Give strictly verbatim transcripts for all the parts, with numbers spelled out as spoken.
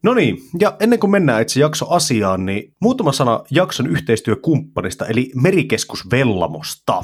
No niin, ja ennen kuin mennään itse jaksoasiaan, niin muutama sana jakson yhteistyökumppanista, eli Merikeskus Vellamosta.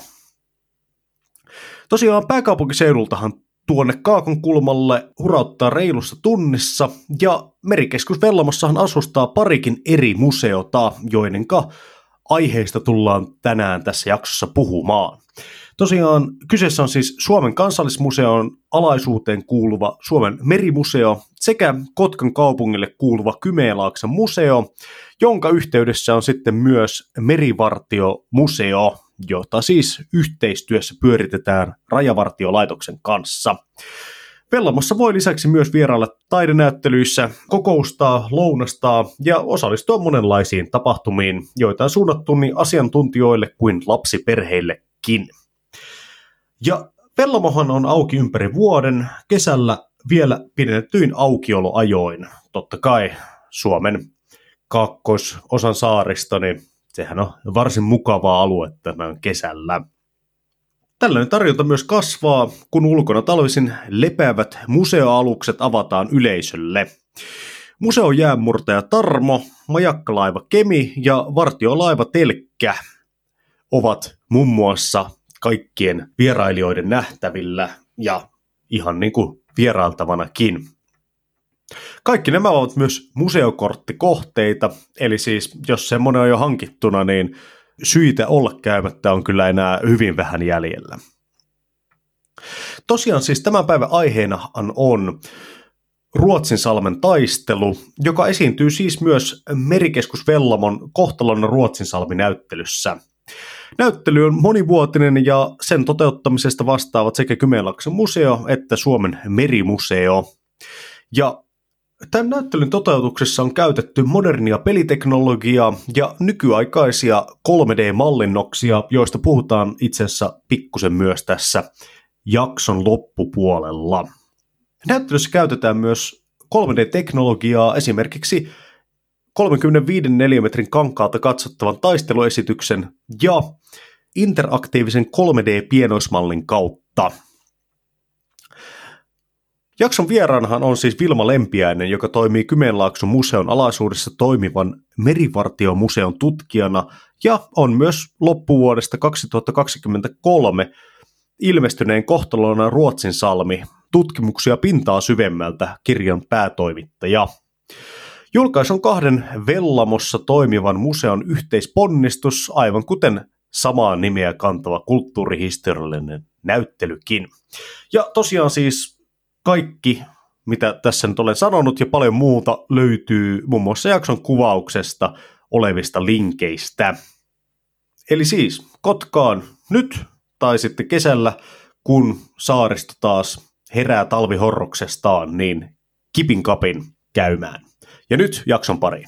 Tosiaan pääkaupunkiseudultahan tuonne Kaakon kulmalle hurauttaa reilussa tunnissa, ja Merikeskus Vellamossahan asustaa parikin eri museota, joidenka aiheista tullaan tänään tässä jaksossa puhumaan. Tosiaan kyseessä on siis Suomen kansallismuseon alaisuuteen kuuluva Suomen merimuseo sekä Kotkan kaupungille kuuluva Kymenlaakson museo, jonka yhteydessä on sitten myös merivartiomuseo, jota siis yhteistyössä pyöritetään Rajavartiolaitoksen kanssa. Vellamossa voi lisäksi myös vierailla taidenäyttelyissä, kokoustaa, lounastaa ja osallistua monenlaisiin tapahtumiin, joita on suunnattu niin asiantuntijoille kuin lapsiperheillekin. Ja Vellamohan on auki ympäri vuoden, kesällä vielä pidennetyin aukioloajoin. Totta kai Suomen kaakkoisosan saarista, niin sehän on varsin mukavaa aluetta näin kesällä. Tällainen tarjonta myös kasvaa, kun ulkona talvisin lepäävät museoalukset avataan yleisölle. Museon jäänmurtaja Tarmo, majakkalaiva Kemi ja vartiolaiva Telkkä ovat muun muassa kaikkien vierailijoiden nähtävillä ja ihan niin kuin vierailtavanakin. Kaikki nämä ovat myös museokorttikohteita, eli siis jos semmoinen on jo hankittuna, niin syitä olla käymättä on kyllä enää hyvin vähän jäljellä. Tosiaan siis tämän päivän aiheena on Ruotsinsalmen taistelu, joka esiintyy siis myös Merikeskus Vellamon Kohtalon Ruotsinsalmi-näyttelyssä. Näyttely on monivuotinen ja sen toteuttamisesta vastaavat sekä Kymenlaakson museo että Suomen merimuseo. Ja tämän näyttelyn toteutuksessa on käytetty modernia peliteknologiaa ja nykyaikaisia kolme D-mallinnoksia, joista puhutaan itse asiassa pikkusen myös tässä jakson loppupuolella. Näyttelyssä käytetään myös kolme D-teknologiaa esimerkiksi kolmekymmentäviisi neliömetrin kankaalta katsottavan taisteluesityksen ja interaktiivisen kolme D-pienoismallin kautta. Jakson vieraanahan on siis Vilma Lempiäinen, joka toimii Kymenlaakson museon alaisuudessa toimivan merivartiomuseon tutkijana ja on myös loppuvuodesta kaksituhattakaksikymmentäkolme ilmestyneen Kohtalona Ruotsinsalmi tutkimuksia pintaa syvemmältä kirjan päätoimittaja. Julkaisu on kahden Vellamossa toimivan museon yhteisponnistus, aivan kuten samaa nimeä kantava kulttuurihistoriallinen näyttelykin. Ja tosiaan siis kaikki, mitä tässä nyt olen sanonut ja paljon muuta löytyy muun muassa jakson kuvauksesta olevista linkeistä. Eli siis Kotkaan nyt tai sitten kesällä, kun saaristo taas herää talvihorroksestaan, niin kipin kapin käymään. Ja nyt jakson pariin.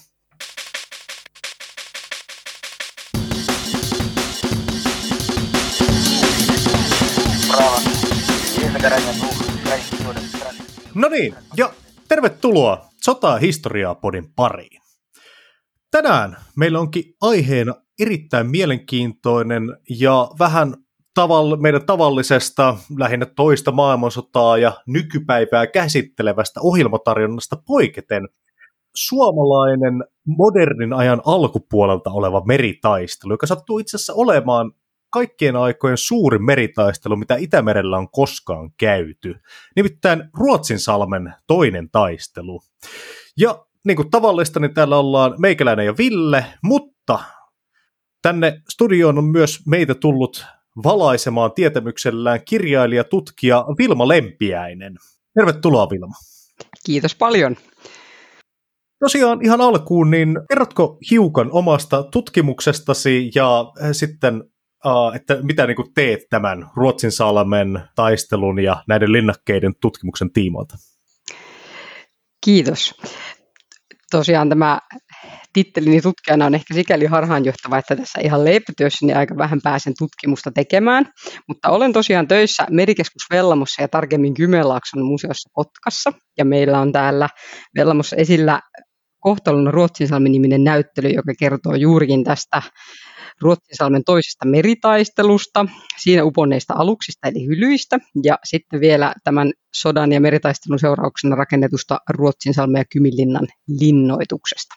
No niin, ja tervetuloa Sotaa historiaa podin pariin. Tänään meillä onkin aiheena erittäin mielenkiintoinen ja vähän tavall- meidän tavallisesta, lähinnä toista maailmansotaa ja nykypäivää käsittelevästä ohjelmatarjonnasta poiketen suomalainen modernin ajan alkupuolelta oleva meritaistelu, joka sattuu itse asiassa olemaan kaikkien aikojen suurin meritaistelu, mitä Itämerellä on koskaan käyty. Nimittäin Ruotsinsalmen toinen taistelu. Ja niin kuin tavallista, niin täällä ollaan meikäläinen ja Ville, mutta tänne studioon on myös meitä tullut valaisemaan tietämyksellään kirjailija, tutkija Vilma Lempiäinen. Tervetuloa, Vilma. Kiitos paljon. Tosiaan ihan alkuun, niin kerrotko hiukan omasta tutkimuksestasi ja sitten, että mitä niin kuin teet tämän Ruotsinsalmen taistelun ja näiden linnakkeiden tutkimuksen tiimoilta? Kiitos. Tosiaan tämä tittelini tutkijana on ehkä sikäli harhaanjohtava, että tässä ihan leipätyössäni aika vähän pääsen tutkimusta tekemään, mutta olen tosiaan töissä Merikeskus Vellamossa ja tarkemmin Kymenlaakson museossa Kotkassa, ja meillä on täällä Vellamossa esillä Kohtalon Ruotsinsalmi-niminen näyttely, joka kertoo juurikin tästä Ruotsinsalmen toisesta meritaistelusta, siinä uponneista aluksista eli hylyistä, ja sitten vielä tämän sodan ja meritaistelun seurauksena rakennetusta Ruotsinsalmen ja Kyminlinnan linnoituksesta.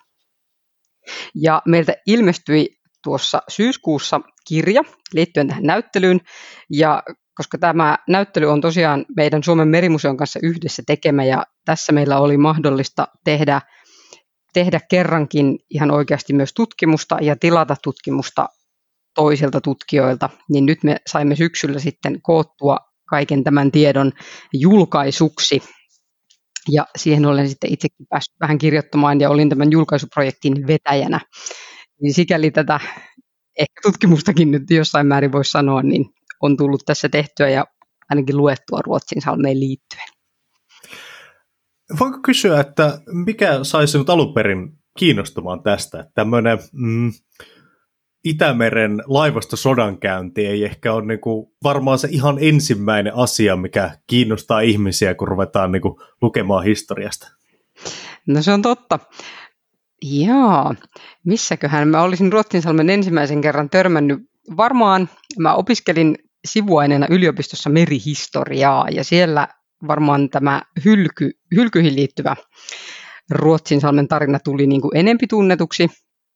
Ja meiltä ilmestyi tuossa syyskuussa kirja liittyen tähän näyttelyyn, ja koska tämä näyttely on tosiaan meidän Suomen merimuseon kanssa yhdessä tekemä, ja tässä meillä oli mahdollista tehdä, tehdä kerrankin ihan oikeasti myös tutkimusta ja tilata tutkimusta toisilta tutkijoilta, niin nyt me saimme syksyllä sitten koottua kaiken tämän tiedon julkaisuksi, ja siihen olen sitten itsekin päässyt vähän kirjoittamaan, ja olin tämän julkaisuprojektin vetäjänä. Niin sikäli tätä ehkä tutkimustakin nyt jossain määrin voisi sanoa, niin on tullut tässä tehtyä ja ainakin luettua Ruotsinsalmeen liittyen. Voinko kysyä, että mikä sai sinut alun perin kiinnostumaan tästä? Että tämmöinen mm, Itämeren laivasta sodankäynti ei ehkä ole niinku varmaan se ihan ensimmäinen asia, mikä kiinnostaa ihmisiä, kun ruvetaan niinku lukemaan historiasta. No se on totta. Jaa, missäköhän mä olisin Ruotsinsalmen ensimmäisen kerran törmännyt. Varmaan mä opiskelin sivuaineena yliopistossa merihistoriaa, ja siellä varmaan tämä hylky, hylkyihin liittyvä Ruotsinsalmen tarina tuli niin kuin enempi tunnetuksi.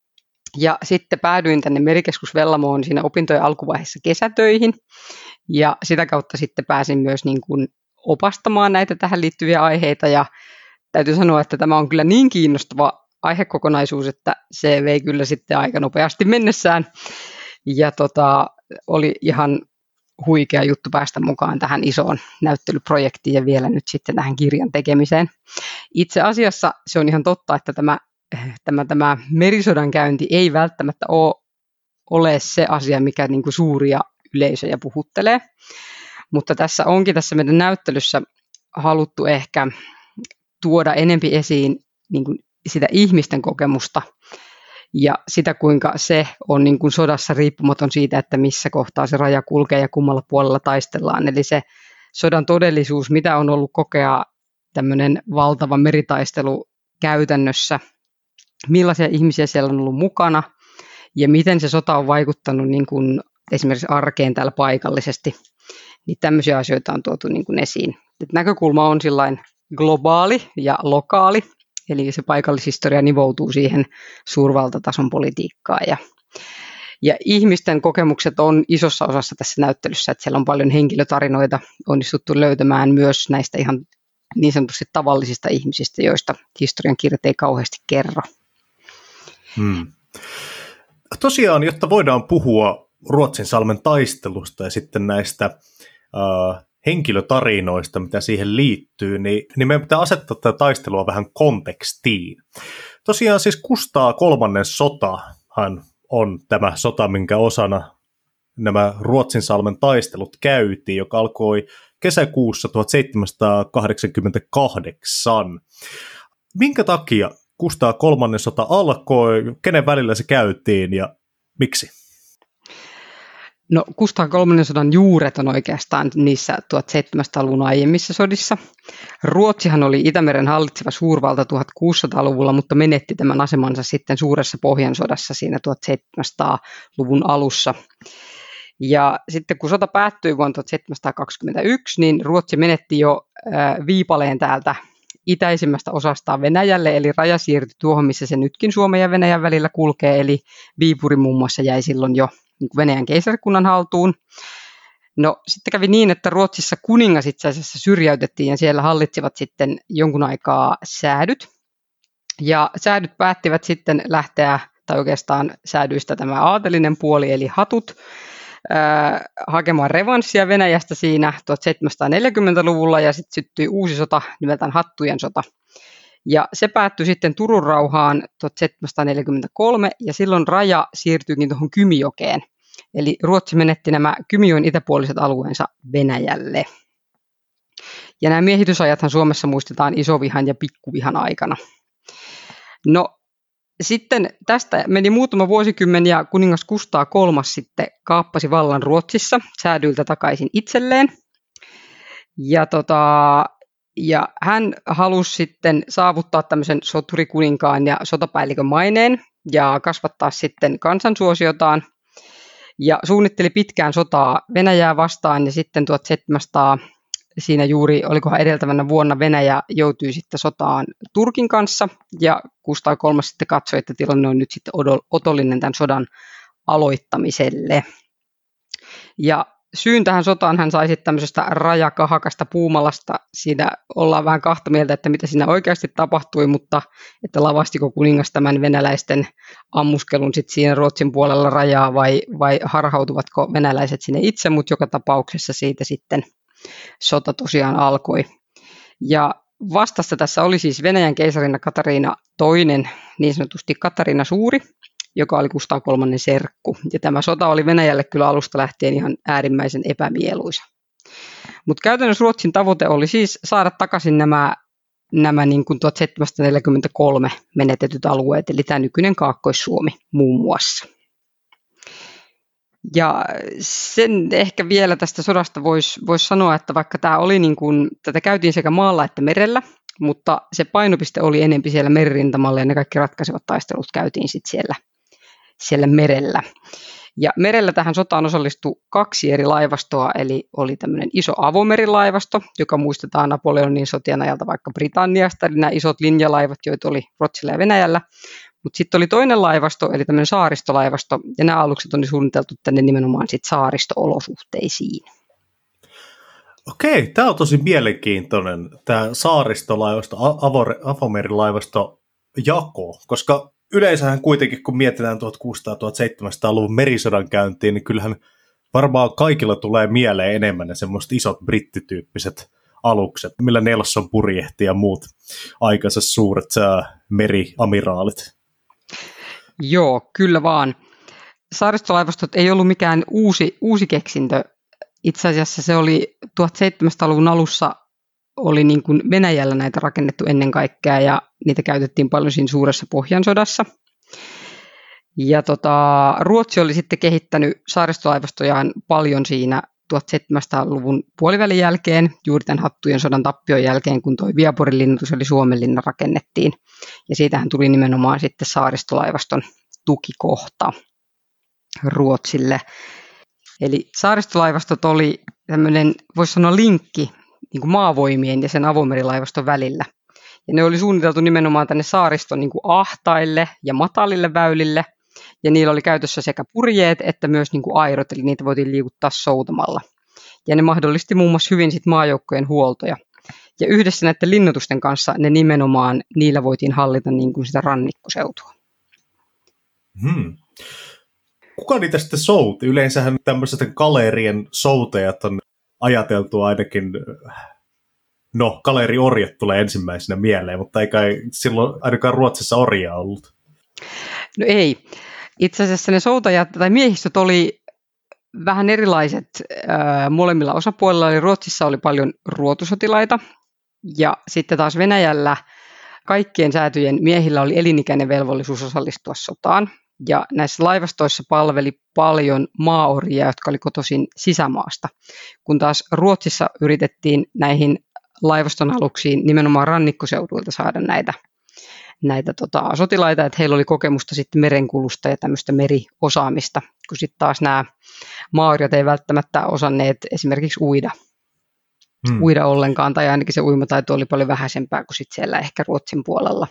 Ja sitten päädyin tänne Merikeskus Vellamoon siinä opintojen alkuvaiheessa kesätöihin, ja sitä kautta sitten pääsin myös niin kuin opastamaan näitä tähän liittyviä aiheita, ja täytyy sanoa, että tämä on kyllä niin kiinnostava aihekokonaisuus, että se vei kyllä sitten aika nopeasti mennessään, ja tota, oli ihan huikea juttu päästä mukaan tähän isoon näyttelyprojektiin ja vielä nyt sitten tähän kirjan tekemiseen. Itse asiassa se on ihan totta, että tämä, tämä, tämä merisodankäynti ei välttämättä ole, ole se asia, mikä niin kuin suuria yleisöjä puhuttelee, mutta tässä onkin tässä meidän näyttelyssä haluttu ehkä tuoda enempi esiin niin kuin sitä ihmisten kokemusta ja sitä, kuinka se on niin kuin sodassa riippumaton siitä, että missä kohtaa se raja kulkee ja kummalla puolella taistellaan. Eli se sodan todellisuus, mitä on ollut kokea tämmöinen valtava meritaistelu käytännössä, millaisia ihmisiä siellä on ollut mukana ja miten se sota on vaikuttanut niin kuin esimerkiksi arkeen täällä paikallisesti, niin tämmöisiä asioita on tuotu niin kuin esiin. Et näkökulma on sillain globaali ja lokaali, eli se paikallishistoria nivoutuu siihen suurvaltatason politiikkaan. Ja, ja ihmisten kokemukset on isossa osassa tässä näyttelyssä, että siellä on paljon henkilötarinoita onnistuttu löytämään myös näistä ihan niin sanotusti tavallisista ihmisistä, joista historian kirjat ei kauheasti kerro. Hmm. Tosiaan, jotta voidaan puhua Ruotsinsalmen taistelusta ja sitten näistä äh, henkilötarinoista, mitä siihen liittyy, niin, niin meidän pitää asettaa tätä taistelua vähän kontekstiin. Tosiaan siis Kustaa kolmannen sotahan on tämä sota, minkä osana nämä Ruotsinsalmen taistelut käytiin, joka alkoi kesäkuussa tuhatseitsemänsataakahdeksankymmentäkahdeksan. Minkä takia Kustaa kolmannen sota alkoi, kenen välillä se käytiin ja miksi? No Kustaa kolmannen sodan juuret on oikeastaan niissä tuhatseitsemänsataaluvun aiemmissa sodissa. Ruotsihan oli Itämeren hallitseva suurvalta tuhatkuusisataaluvulla, mutta menetti tämän asemansa sitten suuressa Pohjansodassa siinä tuhatseitsemänsataaluvun alussa. Ja sitten kun sota päättyi vuonna tuhatseitsemänsataakaksikymmentäyksi, niin Ruotsi menetti jo viipaleen täältä itäisimmästä osastaan Venäjälle, eli raja siirtyi tuohon, missä se nytkin Suomen ja Venäjän välillä kulkee, eli Viipuri muun muassa jäi silloin jo Venäjän keisarikunnan haltuun. No sitten kävi niin, että Ruotsissa kuningas itse asiassa syrjäytettiin ja siellä hallitsivat sitten jonkun aikaa säädyt. Ja säädyt päättivät sitten lähteä, tai oikeastaan säädyistä tämä aatelinen puoli, eli hatut, äh, hakemaan revanssia Venäjästä siinä tuhatseitsemänsataaneljäkymmentäluvulla ja sitten syttyi uusi sota nimeltään Hattujen sota. Ja se päättyi sitten Turun rauhaan tuhatseitsemänsataaneljäkymmentäkolme ja silloin raja siirtyikin tuohon Kymijokeen. Eli Ruotsi menetti nämä Kymijoen itäpuoliset alueensa Venäjälle. Ja nämä miehitysajathan Suomessa muistetaan isovihan ja pikkuvihan aikana. No sitten tästä meni muutama vuosikymmen ja kuningas Kustaa kolmas sitten kaappasi vallan Ruotsissa säädyiltä takaisin itselleen. Ja tota... Ja hän halusi sitten saavuttaa tämmöisen soturikuninkaan ja sotapäällikön maineen ja kasvattaa sitten kansansuosiotaan. ja suunnitteli pitkään sotaa Venäjää vastaan, ja sitten tuhatseitsemänsataa siinä juuri, olikohan edeltävänä vuonna Venäjä joutui sitten sotaan Turkin kanssa, ja Kustaa kolmas sitten katsoi, että tilanne on nyt sitten otollinen tämän sodan aloittamiselle. Ja syyn tähän sotaan hän sai sitten tämmöisestä rajakahakasta Puumalasta. Siinä ollaan vähän kahta mieltä, että mitä siinä oikeasti tapahtui, mutta että lavastiko kuningas tämän venäläisten ammuskelun sitten siinä Ruotsin puolella rajaa vai, vai harhautuvatko venäläiset sinne itse, mutta joka tapauksessa siitä sitten sota tosiaan alkoi. Ja vastassa tässä oli siis Venäjän keisarina Katariina toinen, niin sanotusti Katariina Suuri, joka oli Kustaa kolmannen serkku. Ja tämä sota oli Venäjälle kyllä alusta lähtien ihan äärimmäisen epämieluisa. Mutta käytännössä Ruotsin tavoite oli siis saada takaisin nämä, nämä niin kuin tuhatseitsemänsataaneljäkymmentäkolme menetetyt alueet, eli tämä nykyinen Kaakkois-Suomi muun muassa. Ja sen ehkä vielä tästä sodasta voisi vois sanoa, että vaikka tämä oli niin kuin, tätä käytiin sekä maalla että merellä, mutta se painopiste oli enempi siellä meririntamalla ja ne kaikki ratkaisevat taistelut käytiin sitten siellä, siellä merellä. Ja merellä tähän sotaan osallistui kaksi eri laivastoa, eli oli tämmöinen iso avomerilaivasto, joka muistetaan Napoleonin sotien ajalta vaikka Britanniasta, eli nämä isot linjalaivat, joita oli Ruotsilla ja Venäjällä. Mutta sitten oli toinen laivasto, eli tämmöinen saaristolaivasto, ja nämä alukset on suunniteltu tänne nimenomaan sit saaristo-olosuhteisiin. Okei, tämä on tosi mielenkiintoinen, tämä saaristolaivasto, avomerilaivasto jako, koska yleensähän kuitenkin, kun mietitään tuhatkuusisataa-tuhatseitsemänsataaluvun merisodan käyntiin, niin kyllähän varmaan kaikilla tulee mieleen enemmän ne semmoiset isot brittityyppiset alukset, millä Nelson purjehti ja muut aikansa suuret meriamiraalit. Joo, kyllä vaan. Saaristolaivastot ei ollut mikään uusi, uusi keksintö. Itse asiassa se oli tuhatseitsemänsataaluvun alussa oli niin kuin Venäjällä näitä rakennettu ennen kaikkea ja niitä käytettiin paljon siinä suuressa Pohjansodassa. Ja tota, Ruotsi oli sitten kehittänyt saaristolaivastojaan paljon siinä tuhatseitsemänsataaluvun puolivälin jälkeen, juuri tämän Hattujen sodan tappion jälkeen, kun tuo Viaporin linnoitus eli Suomenlinna rakennettiin. Ja siitähän tuli nimenomaan sitten saaristolaivaston tukikohta Ruotsille. Eli saaristolaivastot oli tämmöinen, voisi sanoa linkki niin kuin maavoimien ja sen avomerilaivaston välillä. Ja ne oli suunniteltu nimenomaan tänne saariston niin kuin ahtaille ja matalille väylille. Ja niillä oli käytössä sekä purjeet että myös niin kuin airot, eli niitä voitiin liikuttaa soutamalla. Ja ne mahdollisti muun muassa hyvin sit maajoukkojen huoltoja. Ja yhdessä näiden linnoitusten kanssa ne nimenomaan, niillä voitiin hallita niin kuin sitä rannikkoseutua. Hmm. Kuka niitä sitten souti? Yleensähän tämmöiset kaleerien soutajat on ajateltu ainakin, no kaleeriorjat tulee ensimmäisenä mieleen, mutta ei kai silloin ainakaan Ruotsissa orjaa ollut. No ei. Itse asiassa ne soutajat tai miehistöt oli vähän erilaiset äh, molemmilla osapuolilla. Eli Ruotsissa oli paljon ruotusotilaita ja sitten taas Venäjällä kaikkien säätyjen miehillä oli elinikäinen velvollisuus osallistua sotaan. Ja näissä laivastoissa palveli paljon maaorjia, jotka oli kotoisin sisämaasta, kun taas Ruotsissa yritettiin näihin laivaston aluksiin nimenomaan rannikkoseuduilta saada näitä, näitä tota, sotilaita, että heillä oli kokemusta sitten merenkulusta ja tämmöistä meriosaamista, kun sitten taas nämä maaorjat ei välttämättä osanneet esimerkiksi uida, hmm. uida ollenkaan, tai ainakin se uimataito oli paljon vähäisempää kuin sitten siellä ehkä Ruotsin puolella.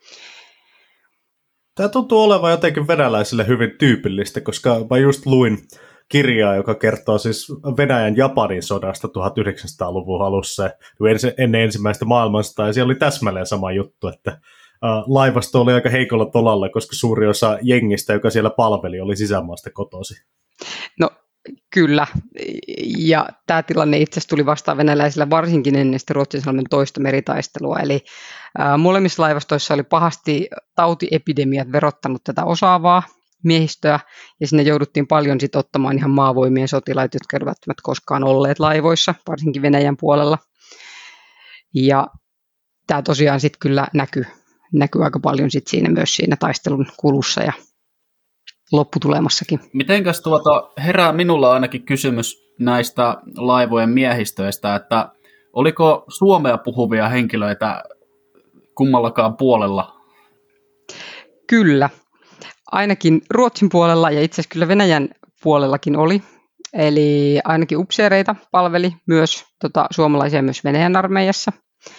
Tämä tuntuu olevan jotenkin venäläisille hyvin tyypillistä, koska mä just luin kirjaa, joka kertoo siis Venäjän Japanin sodasta tuhatyhdeksänsataaluvun alussa ennen ensimmäistä maailmansotaa, ja siellä oli täsmälleen sama juttu, että laivasto oli aika heikolla tolalla, koska suuri osa jengistä, joka siellä palveli, oli sisämaasta kotoisin. No kyllä, ja tämä tilanne itse asiassa tuli vastaan venäläisillä varsinkin ennen sitä Ruotsinsalmen toista meritaistelua, eli ää, molemmissa laivastoissa oli pahasti tautiepidemiat verottanut tätä osaavaa miehistöä, ja sinne jouduttiin paljon sit ottamaan ihan maavoimien sotilaita, jotka eivät välttämättä koskaan olleet laivoissa, varsinkin Venäjän puolella, ja tämä tosiaan sitten kyllä näkyy, näkyy aika paljon sit siinä myös siinä taistelun kulussa ja lopputulemassakin. Mitenkäs tuota, herää minulla ainakin kysymys näistä laivojen miehistöistä, että oliko suomea puhuvia henkilöitä kummallakaan puolella? Kyllä, ainakin Ruotsin puolella ja itse asiassa kyllä Venäjän puolellakin oli. Eli ainakin upseereita palveli myös tota, suomalaisia myös Venäjän armeijassa.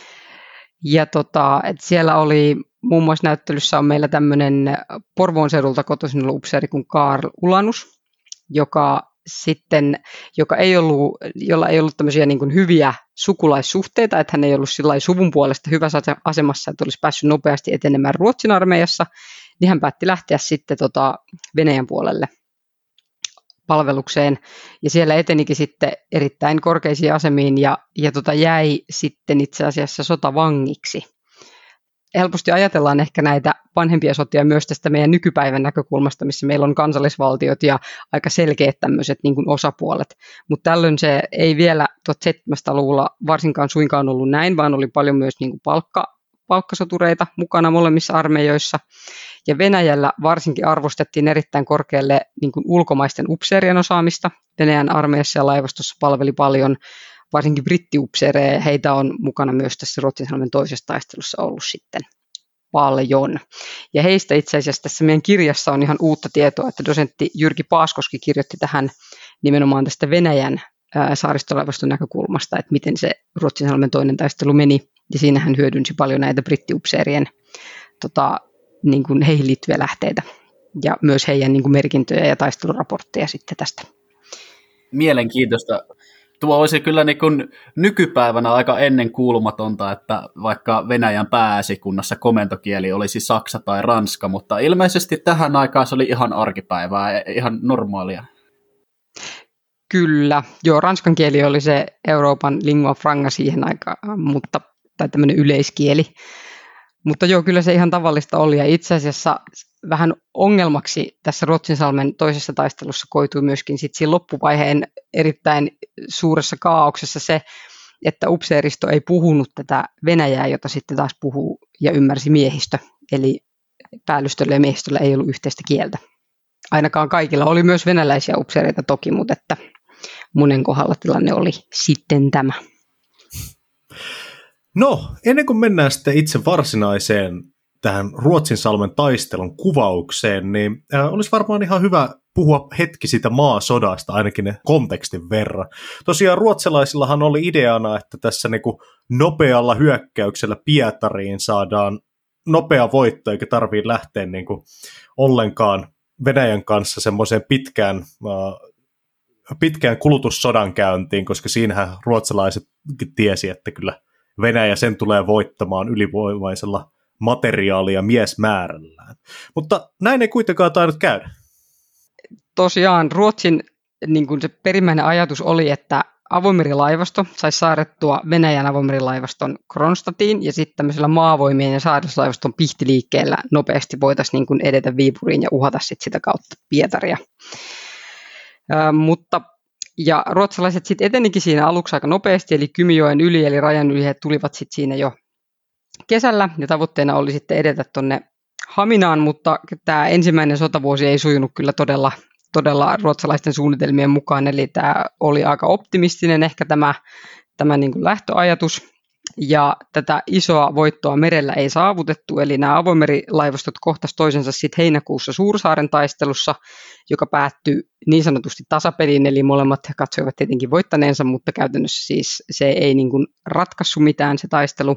Ja tota, et siellä oli muun muassa näyttelyssä on meillä tämmöinen Porvoon seudulta kotoisin ollut upseeri kuin Karl Ulanus, joka sitten, joka ei ollut, jolla ei ollut tämmöisiä niin kuin hyviä sukulaissuhteita, että hän ei ollut sillai suvun puolesta hyvässä asemassa, että olisi päässyt nopeasti etenemään Ruotsin armeijassa, niin hän päätti lähteä sitten tota Venäjän puolelle palvelukseen, ja siellä etenikin sitten erittäin korkeisiin asemiin, ja, ja tota jäi sitten itse asiassa sotavangiksi. Helposti ajatellaan ehkä näitä vanhempia sotia myös tästä meidän nykypäivän näkökulmasta, missä meillä on kansallisvaltiot ja aika selkeät tämmöiset niin kuin osapuolet. Mutta tällöin se ei vielä tuhatseitsemänsataaluvulla varsinkaan suinkaan ollut näin, vaan oli paljon myös niin kuin palkka, palkkasotureita mukana molemmissa armeijoissa. Ja Venäjällä varsinkin arvostettiin erittäin korkealle niin kuin ulkomaisten upseerien osaamista. Venäjän armeijassa ja laivastossa palveli paljon varsinkin brittiupseereja, heitä on mukana myös tässä Ruotsinsalmen toisessa taistelussa ollut sitten paljon. Ja heistä itse asiassa tässä meidän kirjassa on ihan uutta tietoa, että dosentti Jyrki Paaskoski kirjoitti tähän nimenomaan tästä Venäjän ää, saaristolaivaston näkökulmasta, että miten se Ruotsinsalmen toinen taistelu meni, ja siinä hän hyödynsi paljon näitä brittiupseerien tota, niin kuin heihin liittyviä lähteitä, ja myös heidän niin kuin merkintöjä ja taisteluraportteja sitten tästä. Mielenkiintoista. Tuo olisi kyllä niin kuin nykypäivänä aika ennenkuulumatonta, että vaikka Venäjän pääesikunnassa komentokieli olisi saksa tai ranska, mutta ilmeisesti tähän aikaan se oli ihan arkipäivää, ihan normaalia. Kyllä, joo, ranskan kieli oli se Euroopan lingua franca siihen aikaan, mutta, tai tämmöinen yleiskieli. Mutta joo, kyllä se ihan tavallista oli, ja itse asiassa vähän ongelmaksi tässä Ruotsinsalmen toisessa taistelussa koitui myöskin sit siinä loppuvaiheen erittäin suuressa kaauksessa se, että upseeristo ei puhunut tätä venäjää, jota sitten taas puhuu ja ymmärsi miehistö, eli päällystöllä ja miehistöllä ei ollut yhteistä kieltä. Ainakaan kaikilla oli myös venäläisiä upseereita toki, mutta että monen kohdalla tilanne oli sitten tämä. No, ennen kuin mennään sitten itse varsinaiseen tähän Ruotsinsalmen taistelun kuvaukseen, niin äh, olisi varmaan ihan hyvä puhua hetki siitä maasodasta, ainakin ne kontekstin verran. Tosiaan ruotsalaisillahan oli ideana, että tässä niinku nopealla hyökkäyksellä Pietariin saadaan nopea voitto, eikä tarvitse lähteä niinku ollenkaan Venäjän kanssa semmoiseen pitkään, äh, pitkään kulutussodan käyntiin, koska siinähän ruotsalaiset tiesi, että kyllä Venäjä sen tulee voittamaan ylivoimaisella materiaali- ja miesmäärällään. Mutta näin ei kuitenkaan tainnut käydä. Tosiaan Ruotsin niin kuin se perimmäinen ajatus oli, että avomerilaivasto saisi saarrettua Venäjän avoimerilaivaston Kronstadtiin, ja sitten tämmöisellä maavoimien ja saarroslaivaston pihtiliikkeellä nopeasti voitaisiin niin kuin edetä Viipuriin ja uhata sit sitä kautta Pietaria. Ö, mutta Ja ruotsalaiset sitten etenikin siinä aluksi aika nopeasti, eli Kymijoen yli, eli rajan yli he tulivat sitten siinä jo kesällä, ja tavoitteena oli sitten edetä tuonne Haminaan, mutta tämä ensimmäinen sotavuosi ei sujunut kyllä todella, todella ruotsalaisten suunnitelmien mukaan, eli tämä oli aika optimistinen ehkä tämä, tämä niin kuin lähtöajatus, ja tätä isoa voittoa merellä ei saavutettu, eli nämä avoimerilaivastot kohtasivat toisensa sitten heinäkuussa Suursaaren taistelussa, joka päättyi niin sanotusti tasapeliin, eli molemmat katsoivat tietenkin voittaneensa, mutta käytännössä siis se ei niin kuin ratkaissut mitään se taistelu.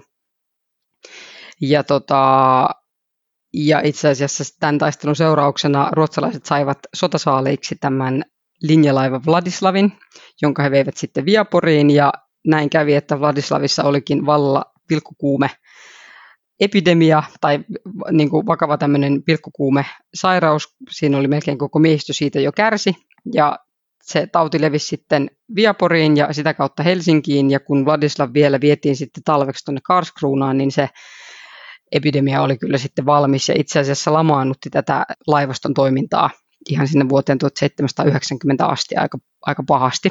Ja, tota, ja itse asiassa tämän taistelun seurauksena ruotsalaiset saivat sotasaaleiksi tämän linjalaiva Vladislavin, jonka he veivät sitten Viaporiin, ja näin kävi, että Vladislavissa olikin vallalla pilkkukuume epidemia tai niin kuin vakava tämmöinen pilkkukuume sairaus. Siinä oli melkein koko miehistö siitä jo kärsi, ja se tauti levisi sitten Viaporiin ja sitä kautta Helsinkiin, ja kun Vladislav vielä vietiin sitten talveksi tuonne Karlskroonaan, niin se epidemia oli kyllä sitten valmis ja itse asiassa lamaannutti tätä laivaston toimintaa ihan sinne vuoteen tuhatseitsemänsataayhdeksänkymmentä asti aika, aika pahasti.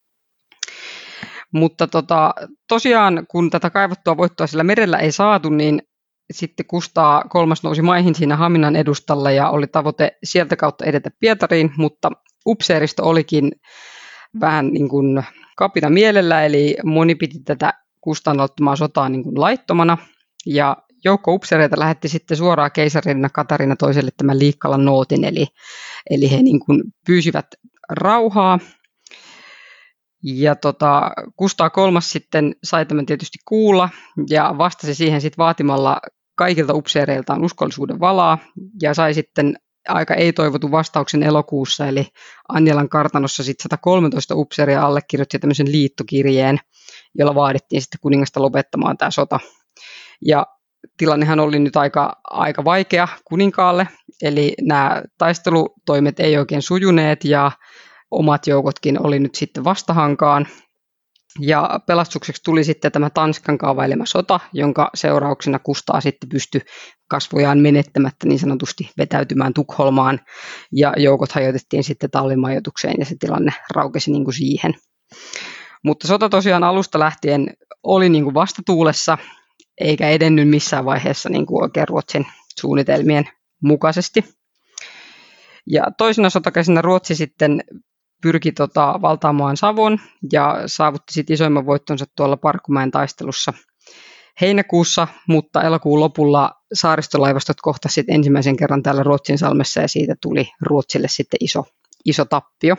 Mutta tota, tosiaan, kun tätä kaivattua voittoa sillä merellä ei saatu, niin sitten Kustaa kolmas nousi maihin siinä Haminan edustalla ja oli tavoite sieltä kautta edetä Pietariin, mutta upseeristo olikin vähän niin kuin kapina mielellä, eli moni piti tätä Kustaan aloittamaa sotaa niin kuin laittomana, ja joukko upseereita lähetti sitten suoraan keisarina Katarina toiselle tämän Liikkalan nootin, eli, eli he niin kuin pyysivät rauhaa. Ja tota, Kustaa kolmas sitten sai tämän tietysti kuulla ja vastasi siihen sitten vaatimalla kaikilta upseereiltaan uskollisuuden valaa ja sai sitten aika ei-toivotun vastauksen elokuussa, eli Anjalan kartanossa sitten sata kolmetoista upseeria allekirjoitti tämmöisen liittokirjeen, jolla vaadittiin sitten kuningasta lopettamaan tämä sota. Ja tilannehan oli nyt aika, aika vaikea kuninkaalle, eli nämä taistelutoimet ei oikein sujuneet ja omat joukotkin oli nyt sitten vastahankaan. Ja pelastukseksi tuli sitten tämä Tanskan kaavailema sota, jonka seurauksena Kustaa sitten pystyi kasvojaan menettämättä niin sanotusti vetäytymään Tukholmaan. Ja joukot hajotettiin sitten talvimajoitukseen ja se tilanne raukesi niin kuin siihen. Mutta sota tosiaan alusta lähtien oli niin kuin vastatuulessa, eikä edennyt missään vaiheessa niin kuin oikein Ruotsin suunnitelmien mukaisesti. Ja toisena sotakäsinä Ruotsi sitten pyrki tota, valtaamaan Savon ja saavutti sitten isoimman voittonsa tuolla Parkkomäen taistelussa heinäkuussa, mutta elokuun lopulla saaristolaivastot kohtasivat ensimmäisen kerran täällä Ruotsinsalmessa ja siitä tuli Ruotsille sitten iso, iso tappio.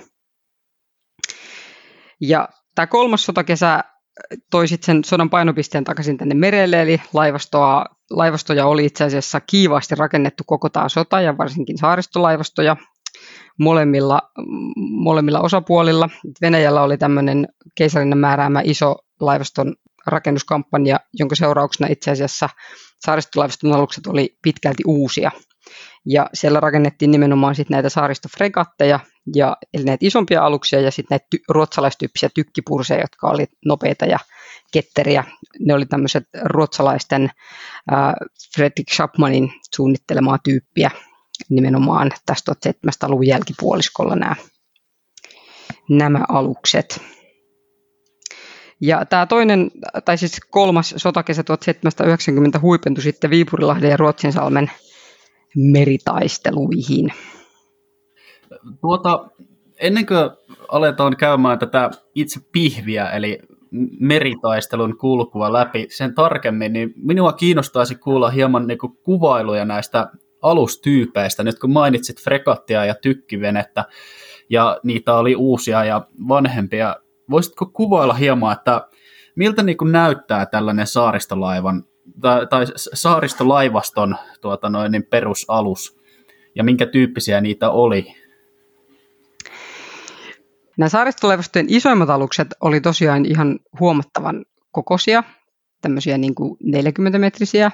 Ja tämä kolmas sotakesä toi sitten sen sodan painopisteen takaisin tänne merelle, eli laivastoa, laivastoja oli itse asiassa kiivaasti rakennettu koko tämä sota ja varsinkin saaristolaivastoja molemmilla, molemmilla osapuolilla. Venäjällä oli tämmöinen keisarin määräämä iso laivaston rakennuskampanja, jonka seurauksena itse asiassa saaristolaivaston alukset oli pitkälti uusia. Ja siellä rakennettiin nimenomaan sit näitä saaristofregatteja, ja, eli näitä isompia aluksia, ja sitten näitä ty- ruotsalaistyyppisiä tykkipurseja, jotka oli nopeita ja ketteriä. Ne oli tämmöiset ruotsalaisten äh, Fredrik Chapmanin suunnittelemaa tyyppiä, nimenomaan tästä tuhatseitsemänsataaluvun jälkipuoliskolla nämä, nämä alukset. Ja tämä toinen, tai siis kolmas sotakesä tuhatseitsemänsataayhdeksänkymmentä huipentui sitten Viipurilahden ja Ruotsinsalmen meritaisteluihin. Tuota, ennen kuin aletaan käymään tätä itse pihviä, eli meritaistelun kulkua läpi sen tarkemmin, niin minua kiinnostaisi kuulla hieman niin kuin kuvailuja näistä alustyypeistä. Nyt kun mainitsit fregattia ja tykkivenettä, ja niitä oli uusia ja vanhempia, voisitko kuvailla hieman, että miltä niin kuin näyttää tällainen saaristolaivan tai, tai saaristolaivaston tuota noin, niin perusalus, ja minkä tyyppisiä niitä oli? Nämä saaristolaivastojen isoimmat alukset oli tosiaan ihan huomattavan kokoisia, tämmöisiä niin kuin neljäkymmentä-metrisiä,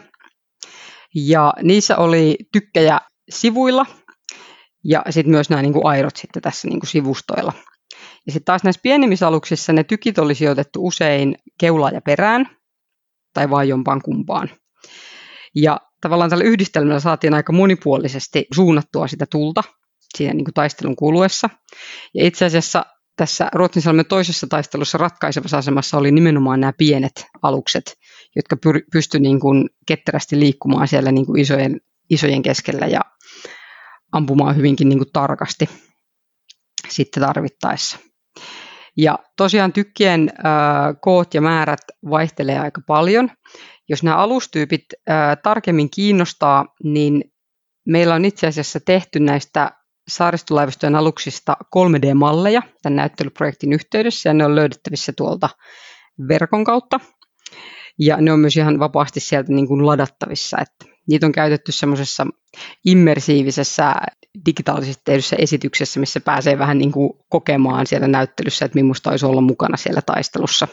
ja niissä oli tykkejä sivuilla, ja sitten myös nämä niin kuin airot sitten tässä niin kuin sivustoilla. Ja sitten taas näissä pienimmissä aluksissa ne tykit oli sijoitettu usein keulaan ja perään, tai vain jompaan kumpaan. Ja tavallaan tällä yhdistelmällä saatiin aika monipuolisesti suunnattua sitä tulta siinä niin kuin taistelun kuluessa. Ja itse asiassa tässä Ruotsinsalmen toisessa taistelussa ratkaisevassa asemassa oli nimenomaan nämä pienet alukset, jotka pyr- pystyivät niin kuin ketterästi liikkumaan siellä niin kuin isojen, isojen keskellä ja ampumaan hyvinkin niin kuin tarkasti sitten tarvittaessa. Ja tosiaan tykkien äh, koot ja määrät vaihtelee aika paljon. Jos nämä alustyypit äh, tarkemmin kiinnostaa, niin meillä on itse asiassa tehty näistä saaristolaivastojen aluksista kolme D-malleja tämän näyttelyprojektin yhteydessä, ja ne on löydettävissä tuolta verkon kautta. Ja ne on myös ihan vapaasti sieltä niin kuin ladattavissa, että niitä on käytetty semmoisessa immersiivisessä digitaalisesti tehdyssä esityksessä, missä pääsee vähän niin kuin kokemaan siellä näyttelyssä, että millaista olisi olla mukana siellä taistelussa.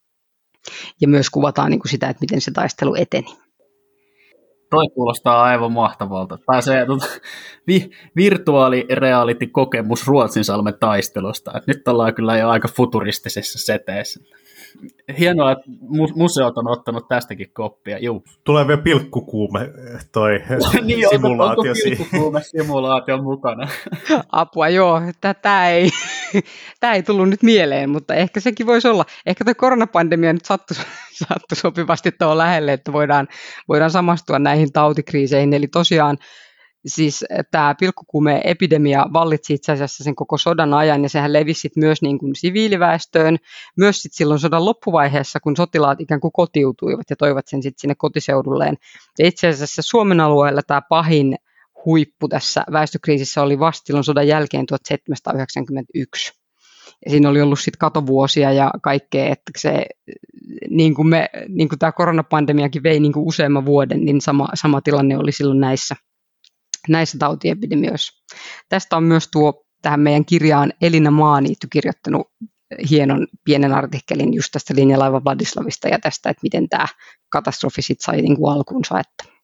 Ja myös kuvataan niin kuin sitä, että miten se taistelu eteni. Toi kuulostaa aivan mahtavalta. Pääsee tuota, vi, virtuaalireality-kokemus Ruotsinsalmen taistelusta. Et nyt ollaan kyllä jo aika futuristisessa seteessä. Hienoa, että museot on ottanut tästäkin koppia. Juu. Tulee vielä pilkkukuume toi niin, simulaatio. Onko pilkkukuume simulaatio mukana? Apua, joo. Tämä ei, tämä ei tullut nyt mieleen, mutta ehkä sekin voisi olla. Ehkä tuo koronapandemia nyt sattui, sattui sopivasti tuohon lähelle, että voidaan, voidaan samastua näihin tautikriiseihin. Eli tosiaan siis tämä pilkkukuume-epidemia vallitsi itse asiassa sen koko sodan ajan, ja sehän levisi myös niin kuin siviiliväestöön, myös sit silloin sodan loppuvaiheessa, kun sotilaat ikään kuin kotiutuivat ja toivat sen sitten sinne kotiseudulleen. Ja itse asiassa Suomen alueella tämä pahin huippu tässä väestökriisissä oli vasta silloin sodan jälkeen tuhatseitsemänsataayhdeksänkymmentäyksi. Ja siinä oli ollut sitten katovuosia ja kaikkea, että se, niin kuin, me, niin kuin tämä koronapandemiakin vei niin kuin useamman vuoden, niin sama, sama tilanne oli silloin näissä, näissä tautiepidemioissa. Tästä on myös tuo tähän meidän kirjaan Elina Maaniitty kirjoittanut hienon pienen artikkelin just tästä linjalaiva Vladislavista ja tästä, että miten tämä katastrofi sitten sai niin kuin alkuunsa. Että.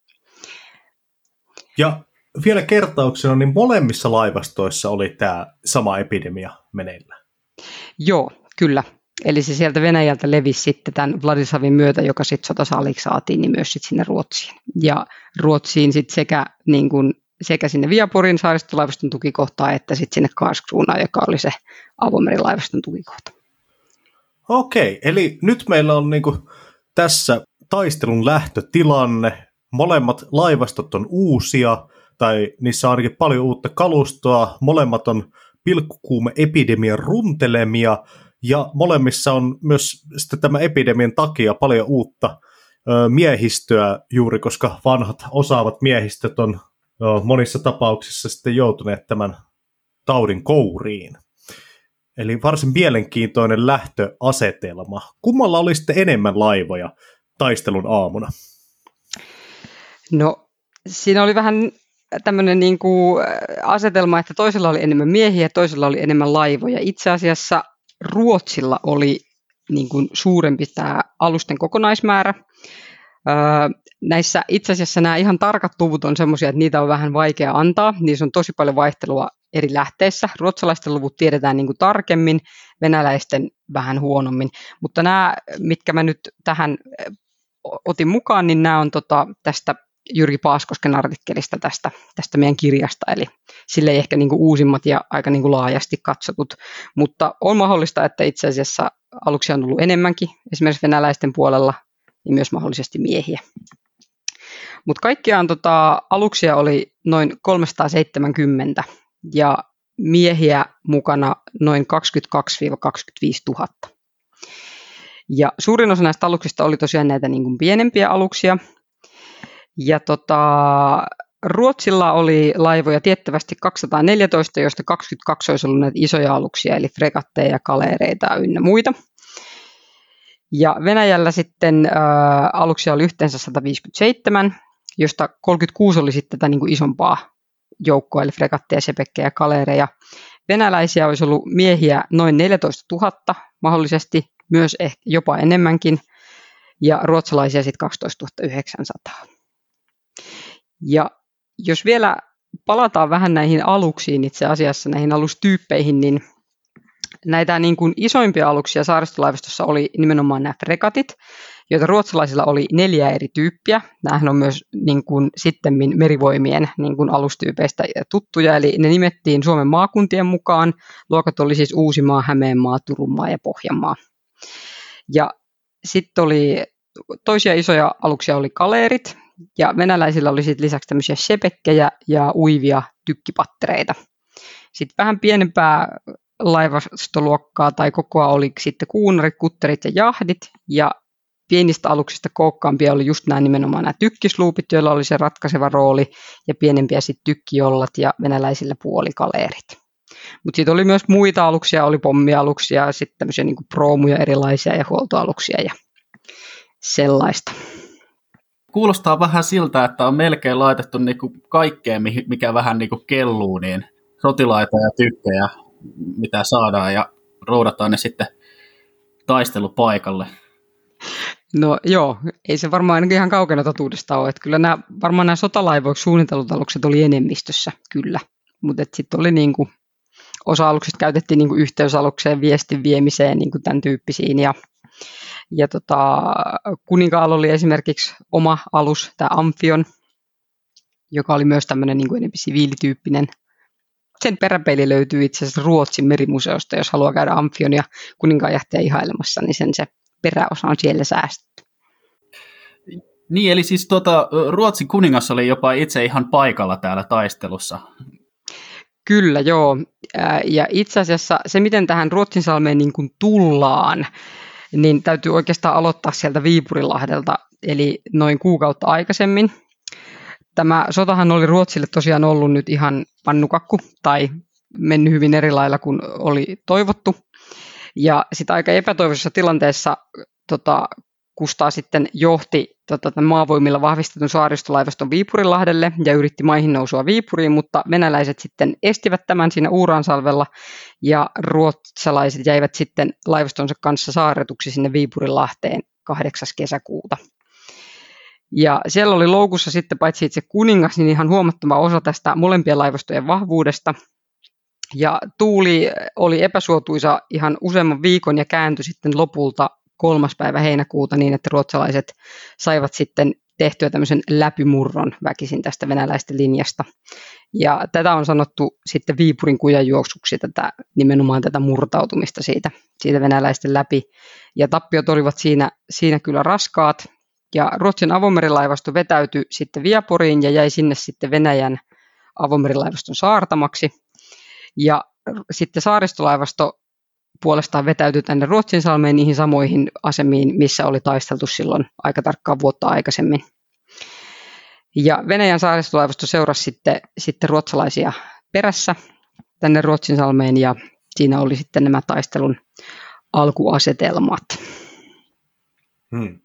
Ja vielä kertauksena, niin molemmissa laivastoissa oli tämä sama epidemia meneillään. Joo, kyllä. Eli se sieltä Venäjältä levisi sitten tämän Vladislavin myötä, joka sitten sotasaliksi saatiin, niin myös sitten sinne Ruotsiin. Ja Ruotsiin sitten sekä, niin kuin, sekä sinne Viaporin saaristolaivaston tukikohtaan, että sitten sinne Karlskronaan, joka oli se avomerilaivaston tukikohta. Okei, eli nyt meillä on niin kuin tässä taistelun lähtötilanne. Molemmat laivastot on uusia, tai niissä on ainakin paljon uutta kalustoa. Molemmat on pilkkukuume-epidemian runtelemia, ja molemmissa on myös sitten tämän epidemian takia paljon uutta ö, miehistöä juuri, koska vanhat osaavat miehistöt on ö, monissa tapauksissa sitten joutuneet tämän taudin kouriin. Eli varsin mielenkiintoinen lähtöasetelma. Kummalla oli sitten enemmän laivoja taistelun aamuna? No, siinä oli vähän tämmöinen niin kuin asetelma, että toisella oli enemmän miehiä ja toisella oli enemmän laivoja. Itse asiassa Ruotsilla oli niin kuin suurempi tämä alusten kokonaismäärä. Öö, näissä itse asiassa nämä ihan tarkat luvut on semmoisia, että niitä on vähän vaikea antaa. Niissä on tosi paljon vaihtelua eri lähteissä. Ruotsalaisten luvut tiedetään niin kuin tarkemmin, venäläisten vähän huonommin. Mutta nämä, mitkä mä nyt tähän otin mukaan, niin nämä on tota, tästä Jyrki Paaskosken artikkelista tästä, tästä meidän kirjasta, eli sille ei ehkä niin kuin uusimmat ja aika niin kuin laajasti katsotut, mutta on mahdollista, että itse asiassa aluksia on ollut enemmänkin, esimerkiksi venäläisten puolella, niin myös mahdollisesti miehiä. Mutta kaikkiaan tota, aluksia oli noin kolmesataaseitsemänkymmentä ja miehiä mukana noin kaksikymmentäkaksi kaksikymmentäviisi tuhatta. Ja suurin osa näistä aluksista oli tosiaan näitä niin kuin pienempiä aluksia. Ja tota, Ruotsilla oli laivoja tiettävästi kaksisataaneljätoista, joista kaksikymmentäkaksi olisi ollut näitä isoja aluksia, eli fregatteja, kaleereita ynnä muita. Ja Venäjällä sitten ä, aluksia oli yhteensä sata viisikymmentäseitsemän, josta kolmekymmentäkuusi oli sitten tätä niin kuin isompaa joukkoa, eli fregatteja, sepekkejä ja kaleereja. Venäläisiä olisi ollut miehiä noin neljätoista tuhatta, mahdollisesti myös ehkä jopa enemmänkin, ja ruotsalaisia sitten kaksitoistatuhatta yhdeksänsataa. Ja jos vielä palataan vähän näihin aluksiin itse asiassa, näihin alustyyppeihin, niin näitä niin kuin isoimpia aluksia saaristolaivastossa oli nimenomaan nämä fregatit, joita ruotsalaisilla oli neljä eri tyyppiä. Nämähän on myös niin kuin sittemmin merivoimien niin kuin alustyypeistä tuttuja, eli ne nimettiin Suomen maakuntien mukaan. Luokat oli siis Uusimaa, Hämeenmaa, Turunmaa ja Pohjanmaa. Ja sitten oli toisia isoja aluksia oli kaleerit, ja venäläisillä oli sitten lisäksi tämmöisiä sepekkejä ja uivia tykkipattereita. Sitten vähän pienempää laivastoluokkaa tai kokoa oli sitten kuunarit, kutterit ja jahdit, ja pienistä aluksista kookkaampia oli just nämä nimenomaan nämä tykkisluupit, joilla oli se ratkaiseva rooli, ja pienempiä sitten tykkijollat ja venäläisillä puolikaleerit. Mutta sitten oli myös muita aluksia, oli pommialuksia, sitten tämmöisiä niin kuin proomuja erilaisia ja huoltoaluksia ja sellaista. Kuulostaa vähän siltä, että on melkein laitettu niinku kaikkeen, mikä vähän niinku kelluu, niin sotilaita ja tykkejä, mitä saadaan, ja roudataan ne sitten taistelupaikalle. No joo, ei se varmaan ainakin ihan kaukana totuudesta ole. Että kyllä nämä, varmaan nämä sotalaivoiksi suunnitellut alukset oli enemmistössä, kyllä. Mutta sitten oli niinku, osa aluksista käytettiin niinku yhteysalukseen, viestin viemiseen, niinku tämän tyyppisiin, ja Ja tota, Kuninkaalla oli esimerkiksi oma alus, tämä Amphion, joka oli myös tämmöinen niin kuin enemmän siviilityyppinen. Sen peräpeili löytyy itse asiassa Ruotsin merimuseosta, jos haluaa käydä Amphion ja kuninkaanjahtia ihailemassa, niin sen se peräosa on siellä säästetty. Niin, eli siis tuota, Ruotsin kuningas oli jopa itse ihan paikalla täällä taistelussa. Kyllä, joo. Ja itse asiassa se, miten tähän Ruotsinsalmeen niin kuin tullaan, niin täytyy oikeastaan aloittaa sieltä Viipurilahdelta, eli noin kuukautta aikaisemmin. tämä sotahan oli Ruotsille tosiaan ollut nyt ihan pannukakku tai mennyt hyvin eri lailla kuin oli toivottu. Ja sitten aika epätoivoisessa tilanteessa tota, Kustaa sitten johti tota, tämän maavoimilla vahvistetun saaristolaivaston Viipurinlahdelle ja yritti maihin nousua Viipuriin, mutta venäläiset sitten estivät tämän siinä Uuraansalvella ja ruotsalaiset jäivät sitten laivastonsa kanssa saarretuksi sinne Viipurinlahteen kahdeksas kesäkuuta. Ja siellä oli loukussa sitten paitsi itse kuningas, niin ihan huomattava osa tästä molempien laivastojen vahvuudesta. Ja tuuli oli epäsuotuisa ihan useamman viikon ja kääntyi sitten lopulta kolmas päivä heinäkuuta niin, että ruotsalaiset saivat sitten tehtyä tämmöisen läpimurron väkisin tästä venäläisten linjasta. Ja tätä on sanottu sitten Viipurin kujanjuoksuksi, tätä, nimenomaan tätä murtautumista siitä, siitä venäläisten läpi. Ja tappiot olivat siinä, siinä kyllä raskaat. Ja Ruotsin avomerilaivasto vetäytyi sitten Viaporiin ja jäi sinne sitten Venäjän avomerilaivaston saartamaksi. Ja sitten saaristolaivasto puolestaan vetäytyi tänne Ruotsinsalmeen niihin samoihin asemiin, missä oli taisteltu silloin aika tarkkaan vuotta aikaisemmin. Ja Venäjän saaristolaivasto seurasi sitten, sitten ruotsalaisia perässä tänne Ruotsinsalmeen ja siinä oli sitten nämä taistelun alkuasetelmat. Hmm.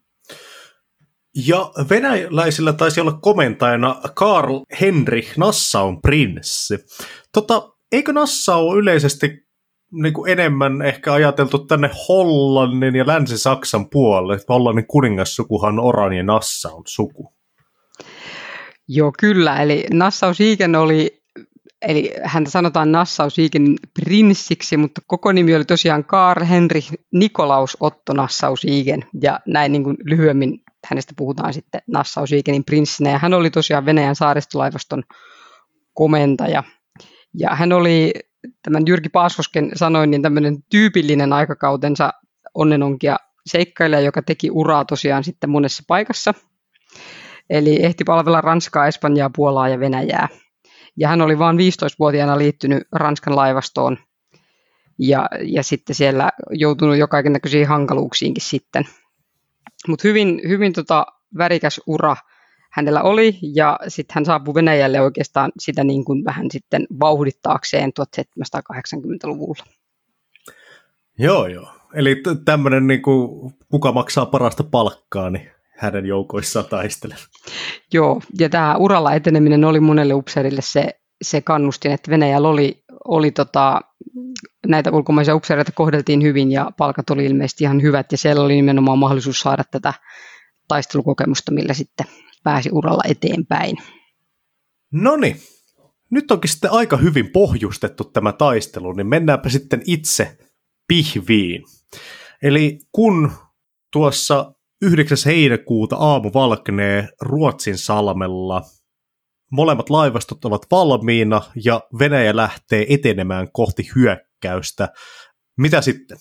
Ja venäläisillä taisi olla komentajana Karl Henrik Nassaun prinssi. Tota, eikö Nassau yleisesti niin kuin enemmän ehkä ajateltu tänne Hollannin ja Länsi-Saksan puolelle? Hollannin kuningassukuhan on Oran ja Nassaun suku. Joo, kyllä. Eli Nassau-Siegen oli, eli häntä sanotaan Nassau-Siegenin prinssiksi, mutta koko nimi oli tosiaan Karl Henrik Nikolaus Otto Nassau-Siegen. Ja näin niin kuin lyhyemmin hänestä puhutaan sitten Nassau-Siegenin prinssinä. Ja hän oli tosiaan Venäjän saaristolaivaston komentaja. Ja hän oli, tämän Jyrki Paaskosken sanoin, niin tämmöinen tyypillinen aikakautensa onnenonkia seikkailija, joka teki uraa tosiaan sitten monessa paikassa. Eli ehti palvella Ranskaa, Espanjaa, Puolaa ja Venäjää. Ja hän oli vain viisitoistavuotiaana liittynyt Ranskan laivastoon ja, ja sitten siellä joutunut jo kaiken näköisiin hankaluuksiinkin sitten. Mutta hyvin, hyvin tota värikäs ura hänellä oli ja sitten hän saapui Venäjälle oikeastaan sitä niin kuin vähän sitten vauhdittaakseen tuhatseitsemänsataakahdeksankymmentäluvulla. Joo, joo. Eli t- tämmöinen, niin kuin, kuka maksaa parasta palkkaa, niin hänen joukoissaan taistelen. Joo, ja tämä uralla eteneminen oli monelle upseerille se, se kannustin, että Venäjällä oli, oli tota, näitä ulkomaisia upseereita kohdeltiin hyvin ja palkat oli ilmeisesti ihan hyvät ja siellä oli nimenomaan mahdollisuus saada tätä taistelukokemusta, millä sitten pääsi uralla eteenpäin. Noniin, nyt onkin sitten aika hyvin pohjustettu tämä taistelu, niin mennäänpä sitten itse pihviin. Eli kun tuossa yhdeksäs heinäkuuta aamu valkenee Ruotsinsalmella, molemmat laivastot ovat valmiina ja Venäjä lähtee etenemään kohti hyökkäystä. Mitä sitten?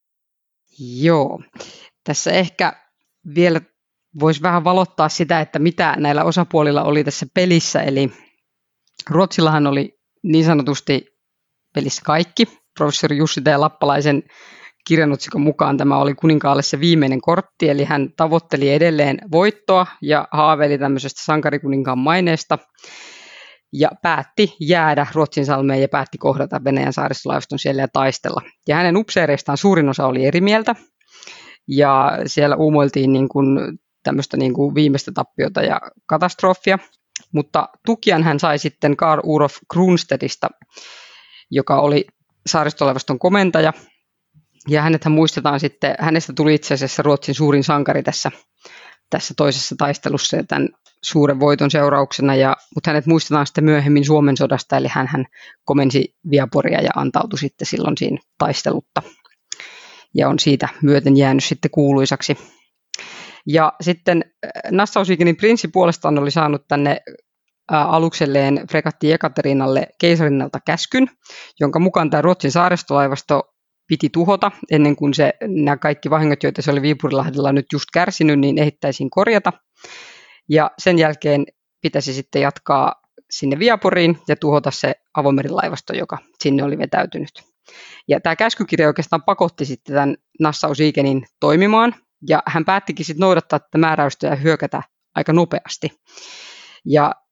Joo, tässä ehkä vielä voisi vähän valottaa sitä, että mitä näillä osapuolilla oli tässä pelissä. Eli Ruotsillahan oli niin sanotusti pelissä kaikki. Professori Jussi T. Lappalaisen kirjanotsikon mukaan tämä oli kuninkaalle se viimeinen kortti, eli hän tavoitteli edelleen voittoa ja haaveili tämmöisestä sankarikuninkaan maineesta ja päätti jäädä Ruotsinsalmeen ja päätti kohdata Venäjän saaristolaivaston siellä ja taistella. Ja hänen upseereistaan suurin osa oli eri mieltä ja siellä uumoiltiin niin kuin tämmöistä niin kuin viimeistä tappiota ja katastrofia, mutta tukian hän sai sitten Karl Olof Kronstedtista, joka oli saaristolaivaston komentaja. Ja hänethän muistetaan sitten, hänestä tuli itse asiassa Ruotsin suurin sankari tässä, tässä toisessa taistelussa ja tämän suuren voiton seurauksena, ja, mutta hänet muistetaan sitten myöhemmin Suomen sodasta, eli hän komensi Viaporia ja antautui sitten silloin siinä taistelutta, ja on siitä myöten jäänyt sitten kuuluisaksi. Ja sitten Nassau-Siegenin prinssi puolestaan oli saanut tänne alukselleen fregatti Ekaterinalle keisarinnalta käskyn, jonka mukaan tämä Ruotsin saaristolaivasto piti tuhota ennen kuin se, nämä kaikki vahingot, joita se oli Viipurilahdella nyt just kärsinyt, niin ehdittäisiin korjata. Ja sen jälkeen pitäisi sitten jatkaa sinne Viaporiin ja tuhota se avomerilaivasto, joka sinne oli vetäytynyt. Ja tämä käskykirja oikeastaan pakotti sitten tämän Nassau-Siegenin toimimaan, ja hän päättikin sitten noudattaa tätä määräystä ja hyökätä aika nopeasti. Ja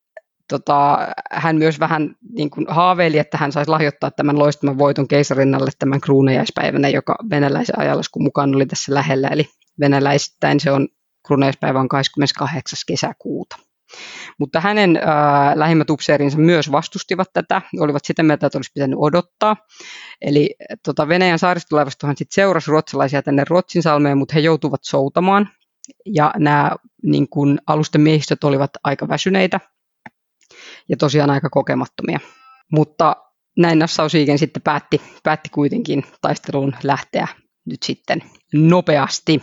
tota, hän myös vähän niin kuin haaveili, että hän saisi lahjoittaa tämän loistaman voiton keisarinnalle tämän kruunajaispäivänä, joka venäläisen ajanlaskun mukaan oli tässä lähellä. Eli venäläisittäin se on kruunajaispäivä on kahdeskymmeneskahdeksas kesäkuuta. Mutta hänen äh, lähimmät upseerinsa myös vastustivat tätä, olivat sitä mieltä, että olisi pitänyt odottaa. Eli tota, Venäjän saaristolaivastohan sitten seurasi ruotsalaisia tänne Ruotsinsalmeen, mutta he joutuivat soutamaan. Ja nämä niin kun, alusten miehistöt olivat aika väsyneitä ja tosiaan aika kokemattomia. Mutta näin Nassau-Siegen sitten päätti, päätti kuitenkin taisteluun lähteä nyt sitten nopeasti.